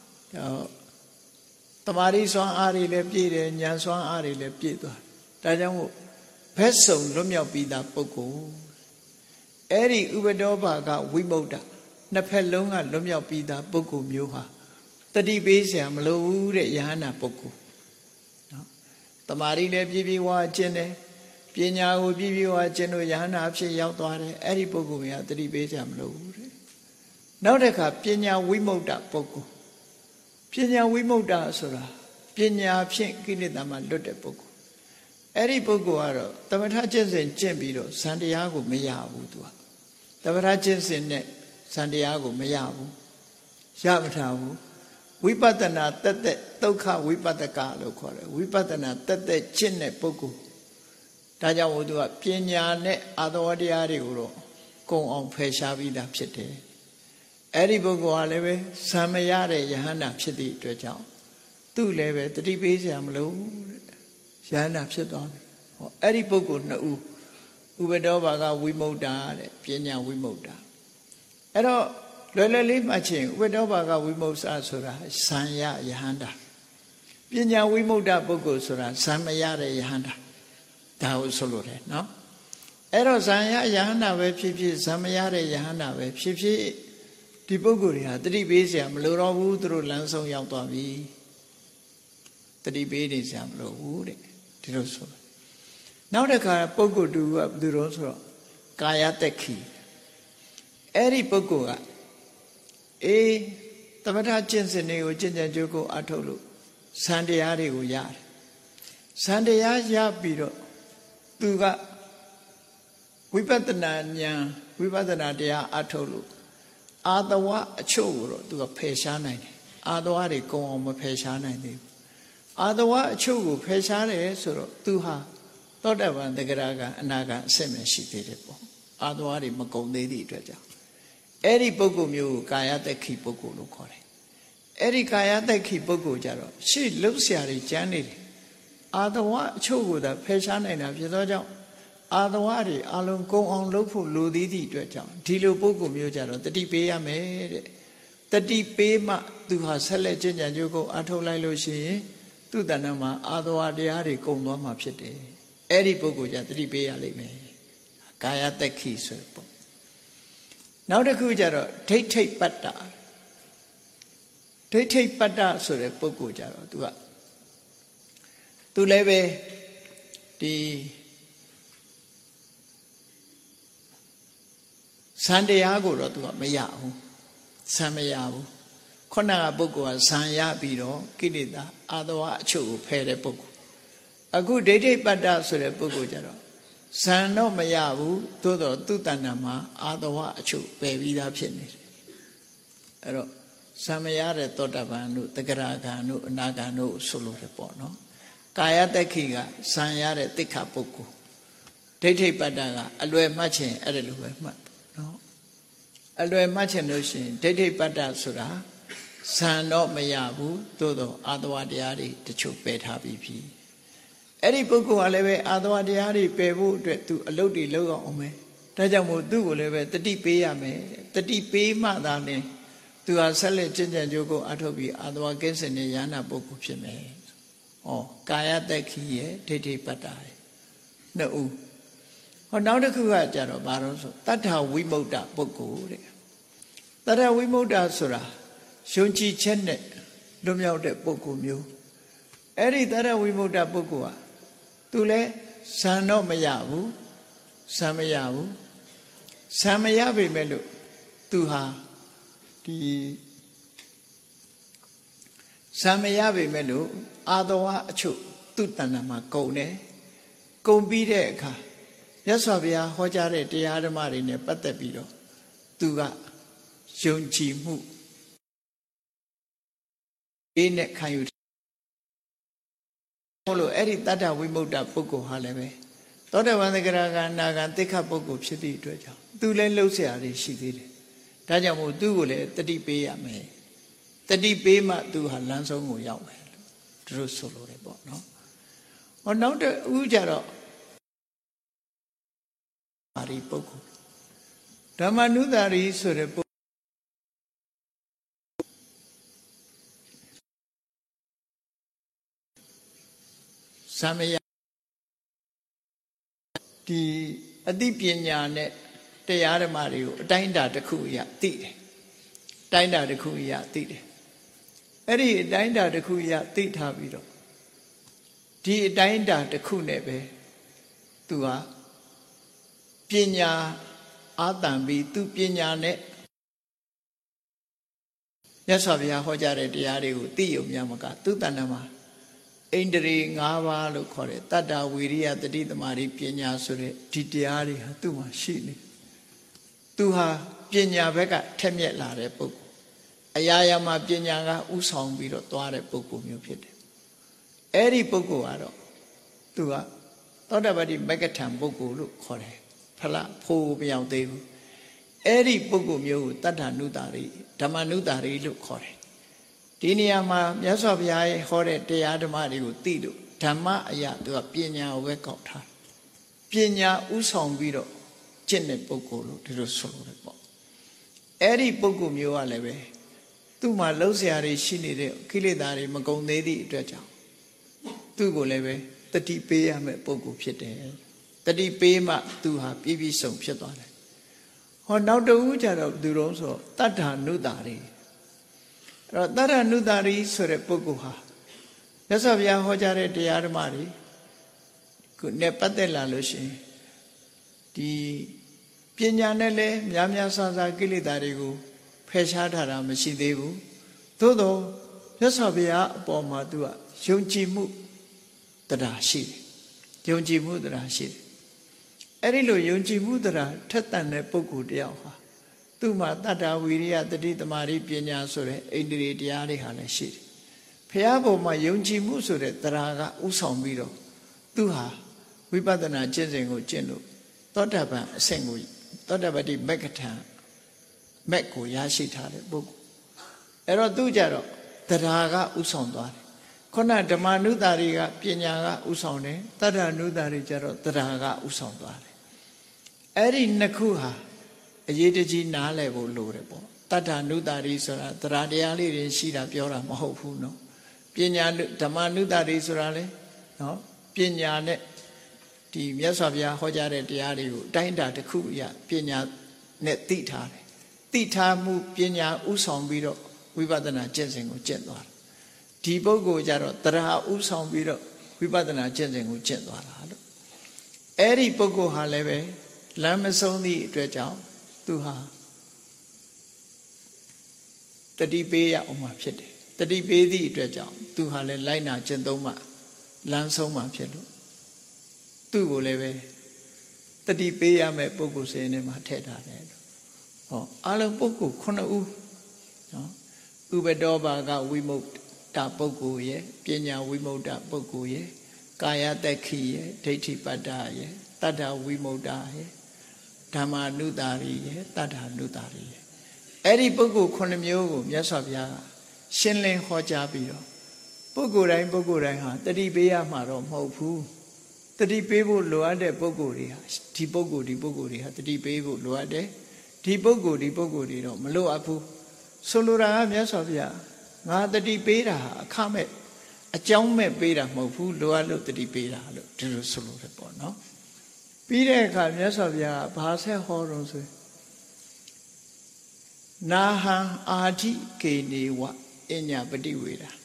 တမာရီစွမ်းအားတွေလည်းပြည့်တယ်ဉာဏ်စွမ်းအားတွေလည်းပြည့်သွားဒါကြောင့်မို့ဘက်စုံလွတ်မြောက်ပြီးသားပုဂ္ဂိုလ်အဲ့ဒီဥပဒေဘာကဝိမု ക്ത နှစ်ဖက်လုံးကလွတ်မြောက်ပြီးသားပုဂ္ဂိုလ်မျိုးဟာတတိပေးเสียမလိုဘူးတဲ့ယဟနာပုဂ္ဂိုလ်နော်တမာရီလည်းပြည့်ပြည့်ဝါကျင့်တယ်ပညာကိုပြည့်ပြည့်ဝါကျင့်လို့ယဟနာအဖြစ်ရောက်သွားတယ်အဲ့ဒီပုဂ္ဂိုလ်များတတိပေးเสียမလိုဘူးတဲ့နောက်တစ်ခါပညာဝိမု ക്ത ပုဂ္ဂိုလ်ပညာဝိမု ക്ത ဆိုတာပညာဖြင့်ကိလေသာမှလွတ်တဲ့ပုဂ္ဂိုလ်အဲ့ဒီပုဂ္ဂိုလ်ကတော့သမထကျင့်စဉ်ကျင့်ပြီးတော့ဇန်တရားကိုမရဘူးသူကသမထကျင့်စဉ်နဲ့ဇန်တရားကိုမရဘူးရမထားဘူးဝိပဿနာတက်တက်ဒုက္ခဝိပဿကလို့ခေါ်တယ်ဝိပဿနာတက်တက်ကျင့်တဲ့ပုဂ္ဂိုလ်ဒါကြောင့်မို့သူကပညာနဲ့အာသဝတရားတွေကိုတော့ကုံအောင်ဖယ်ရှားပြီးသားဖြစ်တယ်အဲ့ဒီပုဂ္ဂိုလ်ဟာလည်းပဲဇံမရတဲ့ယဟန္တာဖြစ်သည့်အတွက်ကြောင့်သူ့လည်းပဲတတိပေးစရာမလိုတဲ့ယဟန္တာဖြစ်သွားပြီဟောအဲ့ဒီပုဂ္ဂိုလ်နှစ်ဦးဥပဒေဘာကဝိမု ക്ത တဲ့ပညာဝိမု ക്ത အဲ့တော့လွယ်လွယ်လေးမှချင်းဥပဒေဘာကဝိမု ക്ത ဆိုတာဇံရယဟန္တာပညာဝိမု ക്ത ပုဂ္ဂိုလ်ဆိုတာဇံမရတဲ့ယဟန္တာဒါကိုဆိုလိုတယ်နော်အဲ့တော့ဇံရယဟန္တာပဲဖြစ်ဖြစ်ဇံမရတဲ့ယဟန္တာပဲဖြစ်ဖြစ်ဒီပုဂ္ဂိုလ်တွေဟာတတိပေးเสียမလိုတော့ဘူးသူတို့လမ်းဆုံးရောက်သွားပြီတတိပေးနေเสียမလိုဘူးတဲ့ဒီလိုဆိုနောက်တစ်ခါပုဂ္ဂိုလ်တူကဘယ်သူတော့ဆိုတော့ကာယတက်ခိအဲ့ဒီပုဂ္ဂိုလ်ကအေးသမထကျင့်စဉ်တွေကိုကျင့်ကြံကြိုးကိုအထုတ်လို့ဇန်တရားတွေကိုရတယ်ဇန်တရားရပြီးတော့သူကဝိပဿနာဉာဏ်ဝိပဿနာတရားအထုတ်လို့အာတဝအချို့ကိုတော့သူကဖယ်ရှားနိုင်တယ်အာတဝတွေကုံအောင်မဖယ်ရှားနိုင်သေးဘူးအာတဝအချို့ကိုဖယ်ရှားတယ်ဆိုတော့သူဟာသောတပန်တဂရကအနာကအစစ်မဲ့ရှိသေးတယ်ပေါ့အာတဝတွေမကုံသေးသည့်အတွက်ကြောင့်အဲ့ဒီပုဂ္ဂိုလ်မျိုးကိုကာယတက်ခိပုဂ္ဂိုလ်လို့ခေါ်တယ်အဲ့ဒီကာယတက်ခိပုဂ္ဂိုလ်ကြတော့ရှေ့လှုပ်ရှားတွေကျမ်းနေတယ်အာတဝအချို့ကိုသာဖယ်ရှားနိုင်တာဖြစ်သောကြောင့်အာတဝတွေအလုံးကုံအောင်လုပ်ဖို့လိုသေးသည့်အတွက်ကြောင့်ဒီလိုပုဂ္ဂိုလ်မျိုးကြတော့တတိပေးရမယ်တဲ့တတိပေးမှသူဟာဆက်လက်ကျင့်ကြံကြိုးကိုအထုတ်လိုက်လို့ရှိရင်သူ့တဏ္ဍာမှာအာတဝတရားတွေကုံသွားမှာဖြစ်တယ်အဲ့ဒီပုဂ္ဂိုလ်ကြတတိပေးရလိမ့်မယ်ကာယတက်ခိဆိုပေါ့နောက်တစ်ခုကျတော့ဒိဋ္ဌိပတ္တဒိဋ္ဌိပတ္တဆိုတဲ့ပုဂ္ဂိုလ်ကြတော့သူကသူလည်းပဲဒီဇန်တရားကိုတော့သူကမရဘူးဇန်မရဘူးခုနကပုဂ္ဂိုလ်ကဇန်ရပြီးတော့ကိလေသာအာသဝအချုပ်ကိုဖယ်တဲ့ပုဂ္ဂိုလ်အခုဒိဋ္ဌိပတ္တဆိုတဲ့ပုဂ္ဂိုလ်ကြတော့ဇန်တော့မရဘူးသို့တော့သူ့တဏ္ဍာမှာအာသဝအချုပ်ပယ်ပြီးသားဖြစ်နေတယ်အဲ့တော့ဇန်မရတဲ့သောတာပန်တို့တဂရဂံတို့အနာဂံတို့ဆိုလို့ရပေါ့နော်ကာယတက္ခိကဇန်ရတဲ့တိခပုဂ္ဂိုလ်ဒိဋ္ဌိပတ္တကအလွယ်မှတ်ခြင်းအဲ့ဒါလိုပဲမှတ်နော်အလွယ်မှတ်ခြင်းလို့ရှိရင်ဒိဋ္ဌိပတ္တဆိုတာဇန်တော့မရဘူးသို့တော့အာသဝတရားတွေတချို့ပယ်ထားပြီးပြီအဲ့ဒီပုဂ္ဂိုလ်ကလည်းပဲအာသဝတရားတွေပယ်ဖို့အတွက်သူအလုပ်တွေလုပ်အောင်မယ်ဒါကြောင့်မို့သူ့ကိုလည်းပဲတတိပေးရမယ်တတိပေးမှသာလေသူဟာဆက်လက်ကျင့်ကြံကြိုးကိုအထုတ်ပြီးအာသဝကိစ္စနဲ့ယန္နာပုဂ္ဂိုလ်ဖြစ်မယ်ဩကာယတက္ခိရဲ့ဒိဋ္ဌိပတ္တရဲ့နှစ်ဦးဟောနောက်တစ်ခုကကြတော့ဘာလို့ဆိုတတ္ထဝိမု ക്ത ပုဂ္ဂိုလ်တဲ့တတ္ထဝိမု ക്ത ဆိုတာယုံကြည်ချက်နဲ့လွတ်မြောက်တဲ့ပုဂ္ဂိုလ်မျိုးအဲ့ဒီတတ္ထဝိမု ക്ത ပုဂ္ဂိုလ်ဟာသူလည်းဇန်တော့မရဘူးဇန်မရဘူးဇန်မရပေမဲ့လို့သူဟာဒီဇန်မရပေမဲ့လို့အာသဝအချုပ်သူ့တဏ္ဍာမှာကုန်တယ်ကုန်ပြီးတဲ့အခါမြတ်စွာဘုရားဟောကြားတဲ့တရားဓမ္မတွေနဲ့ပတ်သက်ပြီးတော့သူကယုံကြည်မှုအေးနဲ့ခံယူလို့အဲ့ဒီတတ္တဝိမု ക്ത ပုဂ္ဂိုလ်ဟာလည်းပဲသောတပန်သဂရဂံနာဂံသိက္ခပုဂ္ဂိုလ်ဖြစ်သည့်အတွက်ကြောင့်သူလည်းလှုပ်ရှားရရှိသေးတယ်ဒါကြောင့်မို့သူ့ကိုလည်းတတိပေးရမယ်တတိပေးမှသူဟာလမ်းဆုံးကိုရောက်မယ်လို့သူတို့ဆိုလိုတယ်ပေါ့နော်ဟောနောက်တစ်ဦးကြတော့အာရိပုဂ္ဂိုလ်ဓမ္မနုသာရီဆိုတဲ့ပုဂ္ဂိုလ်သမယဒီအသိပညာနဲ့တရားဓမ္မတွေကိုအတိုင်းအတာတစ်ခုအရသိတယ်အတိုင်းအတာတစ်ခုအရသိတယ်အဲ့ဒီအတိုင်းအတာတစ်ခုအရသိထားပြီးတော့ဒီအတိုင်းအတာတစ်ခုနဲ့ပဲသူဟာပညာအာတံပြီးသူပညာနဲ့မြတ်စွာဘုရားဟောကြားတဲ့တရားတွေကိုသိယုံများမကသူတဏ္ဍာမှာဣန္ဒြေ၅ပါးလို့ခေါ်တဲ့တတ္တဝိရိယတတိသမารိပညာဆိုတဲ့ဒီတရားတွေဟာသူ့မှာရှိနေသူဟာပညာဘက်ကထက်မြက်လာတဲ့ပုဂ္ဂိုလ်အရာရာမှာပညာကဥဆောင်ပြီးတော့သွားတဲ့ပုဂ္ဂိုလ်မျိုးဖြစ်တယ်အဲ့ဒီပုဂ္ဂိုလ်ကတော့သူကသောတပတ္တိမဂ္ဂထံပုဂ္ဂိုလ်လို့ခေါ်တယ်ဖလားဖိုးမရောက်သေးဘူးအဲ့ဒီပုဂ္ဂိုလ်မျိုးကိုတတ္ထနုတာရိဓမ္မနုတာရိလို့ခေါ်တယ်ဒီနေရာမှာမြတ်စွာဘုရားရဲ့ဟောတဲ့တရားဓမ္မတွေကိုသိလို့ဓမ္မအရာသူကပညာကိုပဲကောက်ထားပညာဥဆောင်ပြီးတော့ကျင့်တဲ့ပုဂ္ဂိုလ်လို့ဒီလိုဆိုလို့ရတယ်ပေါ့အဲ့ဒီပုဂ္ဂိုလ်မျိုးကလည်းပဲသူ့မှာလှုပ်ရှားတွေရှိနေတဲ့ကိလေသာတွေမကုန်သေးသည့်အတွက်ကြောင့်သူ့ကိုလည်းပဲတတိပေးရမယ့်ပုဂ္ဂိုလ်ဖြစ်တယ်တတိပေးမှသူဟာပြည့်ပြည့်စုံဖြစ်သွားတယ်ဟောနောက်တစ်ဦးကျတော့သူတော်ဆိုတတ္ထာနုတာရိအဲ့တော့တတ္ထနုတာရိဆိုတဲ့ပုဂ္ဂိုလ်ဟာမြတ်စွာဘုရားဟောကြားတဲ့တရားဓမ္မတွေကိုနဲ့ပတ်သက်လာလို့ရှိရင်ဒီပညာနဲ့လည်းများများဆဆကိလေသာတွေကိုဖယ်ရှားထားတာမရှိသေးဘူးသို့တော့မြတ်စွာဘုရားအပေါ်မှာသူကယုံကြည်မှုတရားရှိတယ်ယုံကြည်မှုတရားရှိတယ်အဲ့ဒီလိုယုံကြည်မှုတရားထက်သန်တဲ့ပုဂ္ဂိုလ်တယောက်ဟာသူ့မှာတတ္တဝိရိယတတိသမารိပညာဆိုတဲ့ဣန္ဒြေတရားတွေဟာလည်းရှိတယ်ဘုရားပေါ်မှာယုံကြည်မှုဆိုတဲ့တရားကဥဆောင်ပြီးတော့သူဟာဝိပဿနာကျင့်စဉ်ကိုကျင့်လို့သောတာပန်အဆင့်ကိုသောတာပတိမဂ္ဂထံမက်ကိုရရှိထားတဲ့ပုဂ္ဂိုလ်အဲ့တော့သူကြတော့တရားကဥဆောင်သွားတယ်ခုနဓမ္မနုတာရိကပညာကဥဆောင်တယ်တတ္ထနုတာရိကြတော့တရားကဥဆောင်သွားတယ်အဲ့ဒီနှစ်ခုဟာအရေးတကြီးနားလည်ဖို့လိုတယ်ပေါ့တတ္ထနုတာရိဆိုတာတရားတရားလေးတွေရှိတာပြောတာမဟုတ်ဘူးနော်ပညာဓမ္မနုတာရိဆိုတာလေနော်ပညာနဲ့ဒီမြတ်စွာဘုရားဟောကြားတဲ့တရားတွေကိုအတိုင်းအတာတစ်ခုအရပညာနဲ့သိထားတယ်သိထားမှုပညာဥဆောင်ပြီးတော့ဝိပဿနာကျင့်စဉ်ကိုကျင့်သွားတာဒီပုဂ္ဂိုလ်ကြတော့တရားဥဆောင်ပြီးတော့ဝိပဿနာကျင့်စဉ်ကိုကျင့်သွားတာလို့အဲ့ဒီပုဂ္ဂိုလ်ဟာလည်းပဲလမ်းမဆုံးသည့်အတွက်ကြောင့်သူဟာတတိပေးရအောင်မှာဖြစ်တယ်တတိပေးသည့်အတွက်ကြောင့်သူဟာလည်းလိုက်နာကျင့်သုံးမှလမ်းဆုံးမှာဖြစ်လို့သူ့ကိုလည်းပဲတတိပေးရမယ့်ပုဂ္ဂိုလ်စင်းထဲမှာထည့်ထားတယ်ဟောအလုံးပုဂ္ဂိုလ်ခုနှစ်ဦးနော်ဥပဒောဘာကဝိမု တပုဂ္ဂိုလ်ရဲ့ပညာဝိမု တပုဂ္ဂိုလ်ရဲ့ကာယတက္ခိရဲ့ဒိဋ္ဌိပတ္တရဲ့တတ္ထဝိမု တရဲ့ဓမ္မာနုတာရိရဲ့တတ္ထနုတာရိရဲ့အဲ့ဒီပုဂ္ဂိုလ်ခုနှစ်မျိုးကိုမြတ်စွာဘုရားကရှင်းလင်းဟောကြားပြီးတော့ပုဂ္ဂိုလ်တိုင်းပုဂ္ဂိုလ်တိုင်းဟာတတိပေးရမှာတော့မဟုတ်ဘူးတတိပေးဖို့လိုအပ်တဲ့ပုဂ္ဂိုလ်တွေဟာဒီပုဂ္ဂိုလ်ဒီပုဂ္ဂိုလ်တွေဟာတတိပေးဖို့လိုအပ်တယ်ဒီပုဂ္ဂိုလ်ဒီပုဂ္ဂိုလ်တွေတော့မလိုအပ်ဘူးဆိုလိုတာကမြတ်စွာဘုရားငါတတိပေးတာဟာအခမဲ့အကြောင်းမဲ့ပေးတာမဟုတ်ဘူးလိုအပ်လို့တတိပေးတာလို့ဒီလိုဆိုလိုတယ်ပေါ့နော်ပြီးတဲ့အခါမြတ်စွာဘုရားကဘာဆက်ဟောတော့ဆိုနာဟံအာတိကေနေဝအညာပฏิဝေဒာ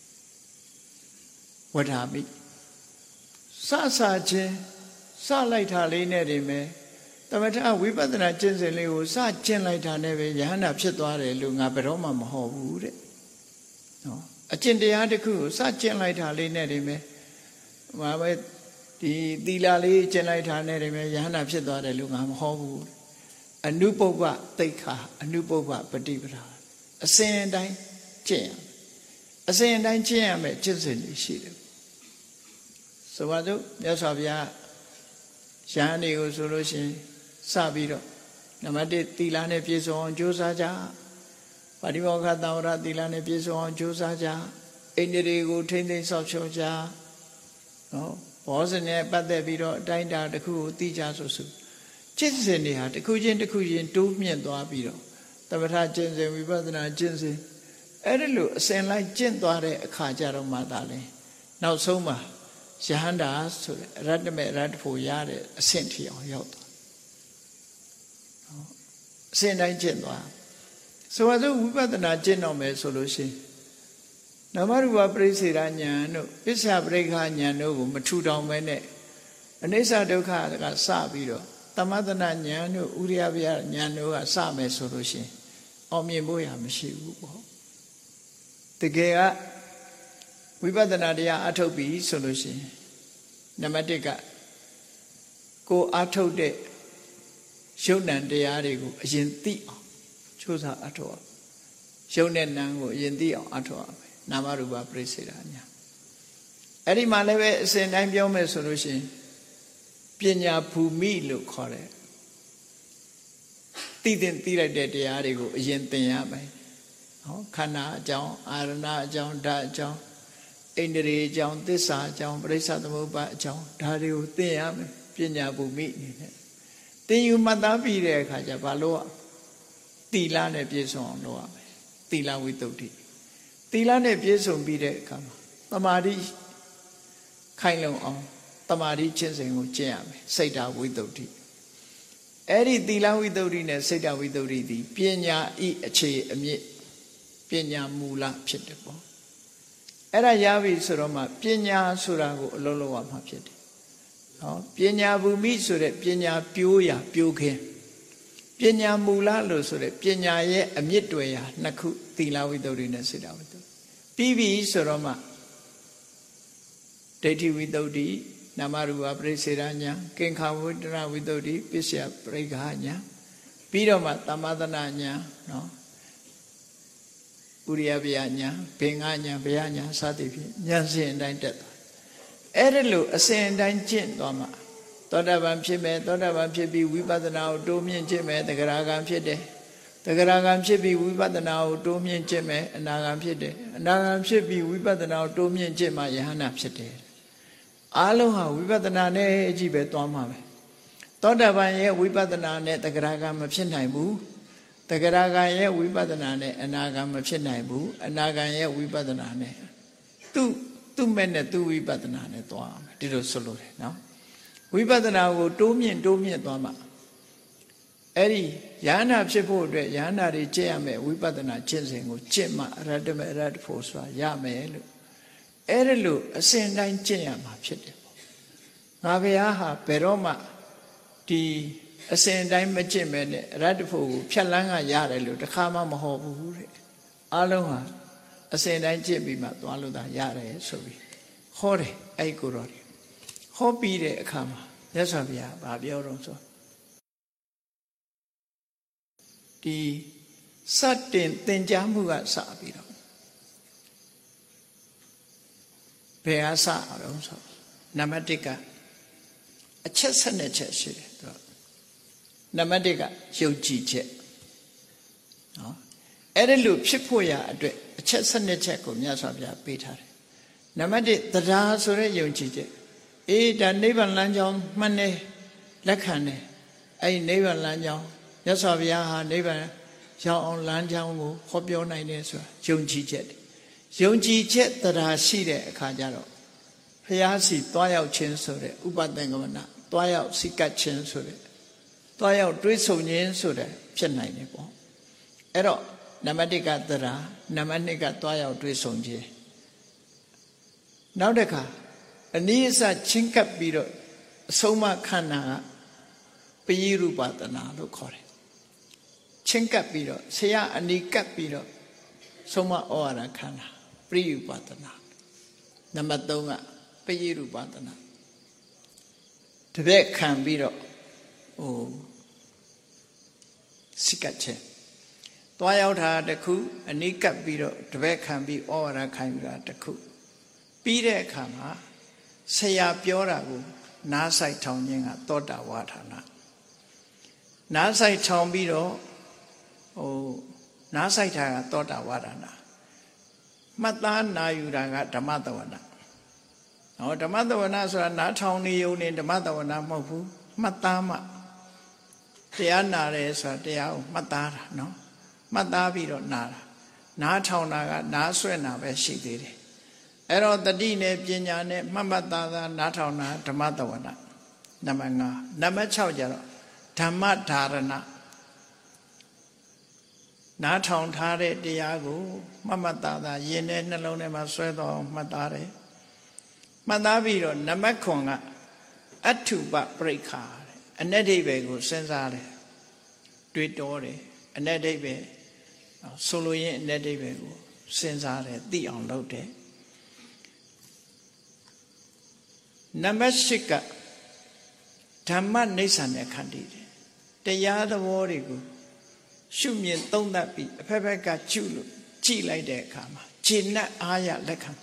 ဝဒာမိစစချင်းစလိုက်တာလေးနဲ့နေမယ်သမထဝိပဿနာကျင့်စဉ်လေးကိုစကျင့်လိုက်တာနဲ့ပဲယဟန္တာဖြစ်သွားတယ်လို့ငါဘယ်တော့မှမဟောဘူးတဲ့နော်အကျင့်တရားတစ်ခုကိုစကျင့်လိုက်တာလေးနဲ့နေမယ်ဟိုပဲဒီသီလလေးကျင့်လိုက်တာနဲ့နေမယ်ယဟန္တာဖြစ်သွားတယ်လို့ငါမဟောဘူးအနုပုပ္ပသိက္ခာအနုပုပ္ပပฏิပဒါအစဉ်အတိုင်းကျင့်ရမယ်အစဉ်အတိုင်းကျင့်ရမယ်ကျင့်စဉ်တွေရှိတယ်ဆိုပါစို့မြတ်စွာဘုရားယဟန်တွေကိုဆိုလို့ရှိရင်စပြီးတော့နံပါတ်တစ်သီလနဲ့ပြည့်စုံအောင်ကြိုးစားကြပါဠိမောက္ခသံဝရသီလနဲ့ပြည့်စုံအောင်ကြိုးစားကြအိန္ဒြေတွေကိုထိမ့်သိမ်းဆောက်ရှောက်ကြနော်ဘောဇနဲ့ပတ်သက်ပြီးတော့အတိုင်းတာတစ်ခုကိုသိကြဆိုစုကျင့်စဉ်တွေဟာတစ်ခုချင်းတစ်ခုချင်းတိုးမြင့်သွားပြီးတော့သမထကျင့်စဉ်ဝိပဿနာကျင့်စဉ်အဲ့ဒီလိုအစဉ်လိုက်ကျင့်သွားတဲ့အခါကျတော့မှသာလဲနောက်ဆုံးမှာယဟန္တာဆိုတဲ့ရတ္တမေရတ္တဖို့ရတဲ့အဆင့်ထီအောင်ရောက်သွားအစဉ်တိုင်းကျင့်သွားဆိုပါစို့ဝိပဿနာကျင့်တော့မယ်ဆိုလို့ရှိရင်နာမရူပပရိစ္ဆေဒဉာဏ်တို့ပစ္စယပရိက္ခဉာဏ်တို့ကိုမထူထောင်ပဲနဲ့အနိစ္စဒုက္ခကစပြီးတော့သမသနာဉာဏ်တို့ဥရိယပယဉာဏ်တို့ကစမယ်ဆိုလို့ရှိရင်အောင်မြင်ဖို့ရမရှိဘူးပေါ့တကယ်ကဝိပဿနာတရားအထုတ်ပြီဆိုလို့ရှိရင်နံပါတ်တစ်ကကိုအထုတ်တဲ့ယုတ်နံတရားတွေကိုအရင်သိအောင်ကြိုးစားအထုတ်အောင်ယုတ်နဲ့နံကိုအရင်သိအောင်အထုတ်အောင်နာမရူပပရိစ္ဆေဒဉာဏ်အဲ့ဒီမှာလည်းပဲအစဉ်တိုင်းပြောမယ်ဆိုလို့ရှိရင်ပညာဘူမိလို့ခေါ်တယ်သိတဲ့သိလိုက်တဲ့တရားတွေကိုအရင်သင်ရမယ်ဟောခန္ဓာအကြောင်းအာရဏအကြောင်းဓာတ်အကြောင်းဣန္ဒြေအကြောင်းသစ္စာအကြောင်းပရိစ္ဆသမုပ္ပါအကြောင်းဒါတွေကိုသင်ရမယ်ပညာဘူမိအနေနဲ့သင်ယူမှတ်သားပြီးတဲ့အခါကျဘာလို့သီလနဲ့ပြည့်စုံအောင်လုပ်ရမယ်သီလဝိတ္တုသီလနဲ့ပြည့်စုံပြီးတဲ့အခါမှာသမာဓိခိုင်လုံအောင်သမာဓိကျင့်စဉ်ကိုကျင့်ရမယ်စိတ်ဓာဝိတ္တုအဲ့ဒီသီလဝိတ္တုနဲ့စိတ်ဓာဝိတ္တုဒီပညာဤအခြေအမြစ်ပညာမူလဖြစ်တယ်ပေါ့အဲ့ဒါရပြီဆိုတော့မှပညာဆိုတာကိုအလုံးလုံးဝမှဖြစ်တယ်ဟောပညာဘူမိဆိုတဲ့ပညာပြိုးရာပြိုးခင်းပညာမူလလို့ဆိုတဲ့ပညာရဲ့အမြစ်တွေရာနှစ်ခုသီလဝိတ္တုနဲ့စိတ်ဓာဝိတ္တုပြီးပြီဆိုတော့မှဒိဋ္ဌိဝိတ္တုနာမရူပပရိစ္ဆေဒဉာဏ်ကင်္ခာဝိတ္တရဝိတ္တုပစ္စယပရိက္ခဉာဏ်ပြီးတော့မှသမသနာဉာဏ်နော်ဥရိယပယဉာဏ်ဘင်္ဂဉာဏ်ဘယဉာဏ်စသည်ဖြင့်ဉာဏ်စဉ်အတိုင်းတက်သွားအဲ့ဒါလို့အစဉ်အတိုင်းကျင့်သွားမှသောတာပန်ဖြစ်မယ်သောတာပန်ဖြစ်ပြီးဝိပဿနာကိုတိုးမြင့်ခြင်းမယ်သဂရဂံဖြစ်တယ်သဂရဂံဖြစ်ပြီးဝိပဿနာကိုတိုးမြင့်ခြင်းမယ်အနာဂံဖြစ်တယ်အနာဂံဖြစ်ပြီးဝိပဿနာကိုတိုးမြင့်ခြင်းမှယဟန္တာဖြစ်တယ်အားလုံးဟာဝိပဿနာနဲ့အကြည့်ပဲသွားမှာပဲသောတာပန်ရဲ့ဝိပဿနာနဲ့သဂရဂံမဖြစ်နိုင်ဘူးသဂရဂံရဲ့ဝိပဿနာနဲ့အနာဂံမဖြစ်နိုင်ဘူးအနာဂံရဲ့ဝိပဿနာနဲ့သူ့သူ့မဲ့နဲ့သူ့ဝိပဿနာနဲ့သွားမယ်ဒီလိုဆိုလို့တယ်နော်ဝိပဿနာကိုတိုးမြင့်တိုးမြင့်သွားမှာအဲ့ဒီယန္တာဖြစ်ဖို့အတွက်ယန္တာတွေကျင့်ရမယ်ဝိပဿနာကျင့်စဉ်ကိုကျင့်မှအရတ္တမေအရတ္တဖို့ဆိုတာရမယ်လို့အဲ့ဒါလို့အစဉ်တိုင်းကျင့်ရမှာဖြစ်တယ်ပေါ့ငါဘုရားဟာဘယ်တော့မှဒီအစဉ်တိုင်းမကျင့်မဲနဲ့အရတ္တဖို့ကိုဖြတ်လန်းကရတယ်လို့တခါမှမဟောဘူးတဲ့အားလုံးဟာအစဉ်တိုင်းကျင့်ပြီးမှသွားလို့သာရတယ်ဆိုပြီးဟောတယ်အဲ့ကိုတော်တယ်ဟောပြီးတဲ့အခါမှာမြတ်စွာဘုရားဗာပြောတော့ဆိုဒီစတင်သင်ကြားမှုကစပြီးတော့ဘယ်အစအောင်ဆိုနံပါတ်တစ်ကအချက်ဆက်နှစ်ချက်ရှိတယ်သူကနံပါတ်တစ်ကယုံကြည်ချက်နော်အဲ့ဒါလို့ဖြစ်ဖို့ရအတွက်အချက်ဆက်နှစ်ချက်ကိုမြတ်စွာဘုရားပေးထားတယ်နံပါတ်တစ်တရားဆိုတဲ့ယုံကြည်ချက်အေးဒါနိဗ္ဗာန်လမ်းကြောင်းမှန်တယ်လက်ခံတယ်အဲ့ဒီနိဗ္ဗာန်လမ်းကြောင်းမြတ်စွာဘုရားဟာနိဗ္ဗာန်ရောက်အောင်လမ်းကြောင်းကိုဟောပြောနိုင်တယ်ဆိုတာယုံကြည်ချက်ယုံကြည်ချက်တရားရှိတဲ့အခါကျတော့ဘုရားစီတွားရောက်ခြင်းဆိုတဲ့ဥပသင်္ကမနာတွားရောက်စိတ်ကပ်ခြင်းဆိုတဲ့တွားရောက်တွေးဆုံခြင်းဆိုတဲ့ဖြစ်နိုင်တယ်ပေါ့အဲ့တော့နံပါတ်တစ်ကတရားနံပါတ်နှစ်ကတွားရောက်တွေးဆုံခြင်းနောက်တစ်ခါအနည်းအစချင်းကပ်ပြီးတော့အဆုံးမခန္ဓာကပရိရူပသနာလို့ခေါ်တယ်ချင်းကပ်ပြီးတော့ဆရာအနီးကပ်ပြီးတော့ဆုံးမဩဝါဒခန္ဓာပရိယူပသနာနံပါတ်သုံးကပရိရူပသနာတပည့်ခံပြီးတော့ဟိုစိကတ်ချက်တွားရောက်တာတစ်ခုအနီးကပ်ပြီးတော့တပည့်ခံပြီးဩဝါဒခံပြီးတာတစ်ခုပြီးတဲ့အခါမှာဆရာပြောတာကိုနားဆိုင်ထောင်ခြင်းကသောတာဝါဒနာနားဆိုင်ထောင်ပြီးတော့ဟိုနားဆိုင်တာကသောတာဝါဒနာမှတ်သားနာယူတာကဓမ္မတဝနာဟောဓမ္မတဝနာဆိုတာနားထောင်နေုံနဲ့ဓမ္မတဝနာမဟုတ်ဘူးမှတ်သားမှတရားနာတယ်ဆိုတာတရားကိုမှတ်သားတာနော်မှတ်သားပြီးတော့နာတာနားထောင်တာကနားဆွဲတာပဲရှိသေးတယ်အဲ့တော့တတိနဲ့ပညာနဲ့မှတ်မှတ်သားသားနားထောင်တာဓမ္မတဝနာနံပါတ်ငါးနံပါတ်၆ကျတော့ဓမ္မဓာရဏနားထောင်ထားတဲ့တရားကိုမှတ်မှတ်သားသားယင်တဲ့နှလုံးထဲမှာဆွဲတော့မှတ်သားတယ်မှတ်သားပြီးတော့နံပါတ်ခုနှစ်ကအထုပပရိက္ခာအ내ဒိဗေကိုစဉ်းစားတယ်တွေးတောတယ်အ내ဒိဗေဆိုလိုရင်းအ내ဒိဗေကိုစဉ်းစားတယ်သိအောင်လုပ်တယ်နံပါတ်၈ကဓမ္မနိစ္စနဲ့ခန္တီတယ်တရားသဘောတွေကိုရှုမြင်သုံးသပ်ပြီးအဖက်ဖက်ကကျุလို့ကြည်လိုက်တဲ့အခါမှာခြေနဲ့အားရလက်ခံ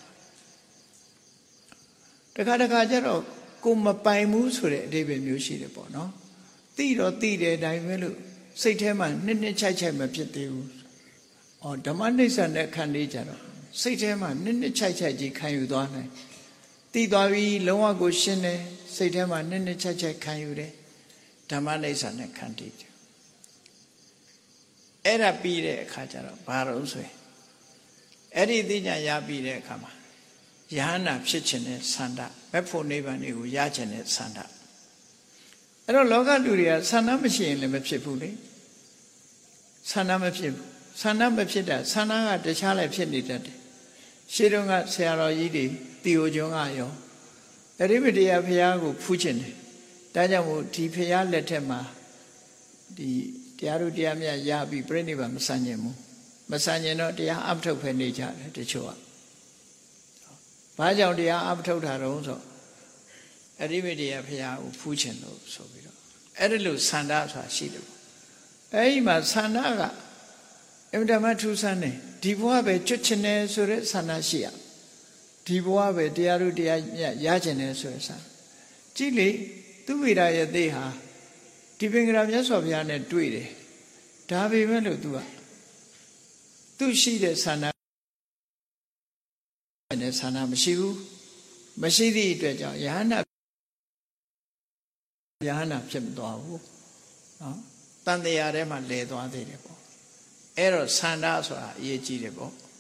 တခါတခါကျတော့ကိုမပိုင်ဘူးဆိုတဲ့အဓိပ္ပာယ်မျိုးရှိတယ်ပေါ့နော်သိတော့သိတယ်ဒါပေမဲ့လို့စိတ်ထဲမှာနှစ်နှစ်ချိုက်ချိုက်မဖြစ်သေးဘူး။အော်ဓမ္မနိစ္စနဲ့ခန္တီကြတော့စိတ်ထဲမှာနှစ်နှစ်ချိုက်ချိုက်ကြီးခံယူသွားနိုင်သိသွားပြီးလုံးဝကိုရှင်းတယ်စိတ်ထဲမှာနှစ်နှစ်ချိုက်ချိုက်ခံယူတယ်ဓမ္မနိစ္စနဲ့ခန္တီကြအဲ့ဒါပြီးတဲ့အခါကျတော့ဘာလို့ဆိုရင်အဲ့ဒီသိညာရပြီးတဲ့အခါမှာယဟနာဖြစ်ခြင်းနဲ့ဆန္ဒမက်ဖို့နိဗ္ဗာန်ကိုရခြင်းနဲ့ဆန္ဒအဲ့တော့လောကလူတွေကဆန္ဒမရှိရင်လည်းမဖြစ်ဘူးလေဆန္ဒမဖြစ်ဘူးဆန္ဒမဖြစ်တာဆန္ဒကတခြားလည်းဖြစ်နေတတ်တယ်ရှေးတုန်းကဆရာတော်ကြီးတွေတီဟိုကျွန်းကရောအရိပတရားဘုရားကိုဖူးခြင်းတယ်ဒါကြောင့်မို့ဒီဘုရားလက်ထက်မှာဒီတရားတို့တရားမြတ်ရပြီးပြိဋိဘံမဆန့်ကျင်ဘူးမဆန့်ကျင်တော့တရားအပထုတ်ဖယ်နေကြတယ်တချို့ကဘာကြောင့်တရားအပထုတ်တာတော့ဆိုအရိပတရားဘုရားကိုဖူးခြင်းလို့ဆိုပြီးတော့အဲ့ဒါလို့ဆန္ဒဆိုတာရှိတယ်ပေါ့အဲ့ဒီမှာဆန္ဒကအင်မတန်မှထူးဆန်းတယ်ဒီဘဝပဲကျွတ်ချင်တယ်ဆိုတဲ့ဆန္ဒရှိရဒီဘဝပဲတရားတို့တရားမြတ်ရချင်တယ်ဆိုတဲ့ဆန္ဒကြည့်လေသူဝိရရဲ့သေးဟာဒီပင်ကရာမြတ်စွာဘုရားနဲ့တွေ့တယ်ဒါပေမဲ့လို့ तू ကသူရှိတဲ့ဆန္ဒနဲ့ဆန္ဒမရှိဘူးမရှိသည့်အတွက်ကြောင့်ယဟနာယဟနာဖြစ်မသွားဘူးနော်တန်တရားထဲမှာလဲသွားသေးတယ်ပေါ့အဲ့တော့ဆန္ဒဆိုတာအရေးကြီးတယ်ပေါ့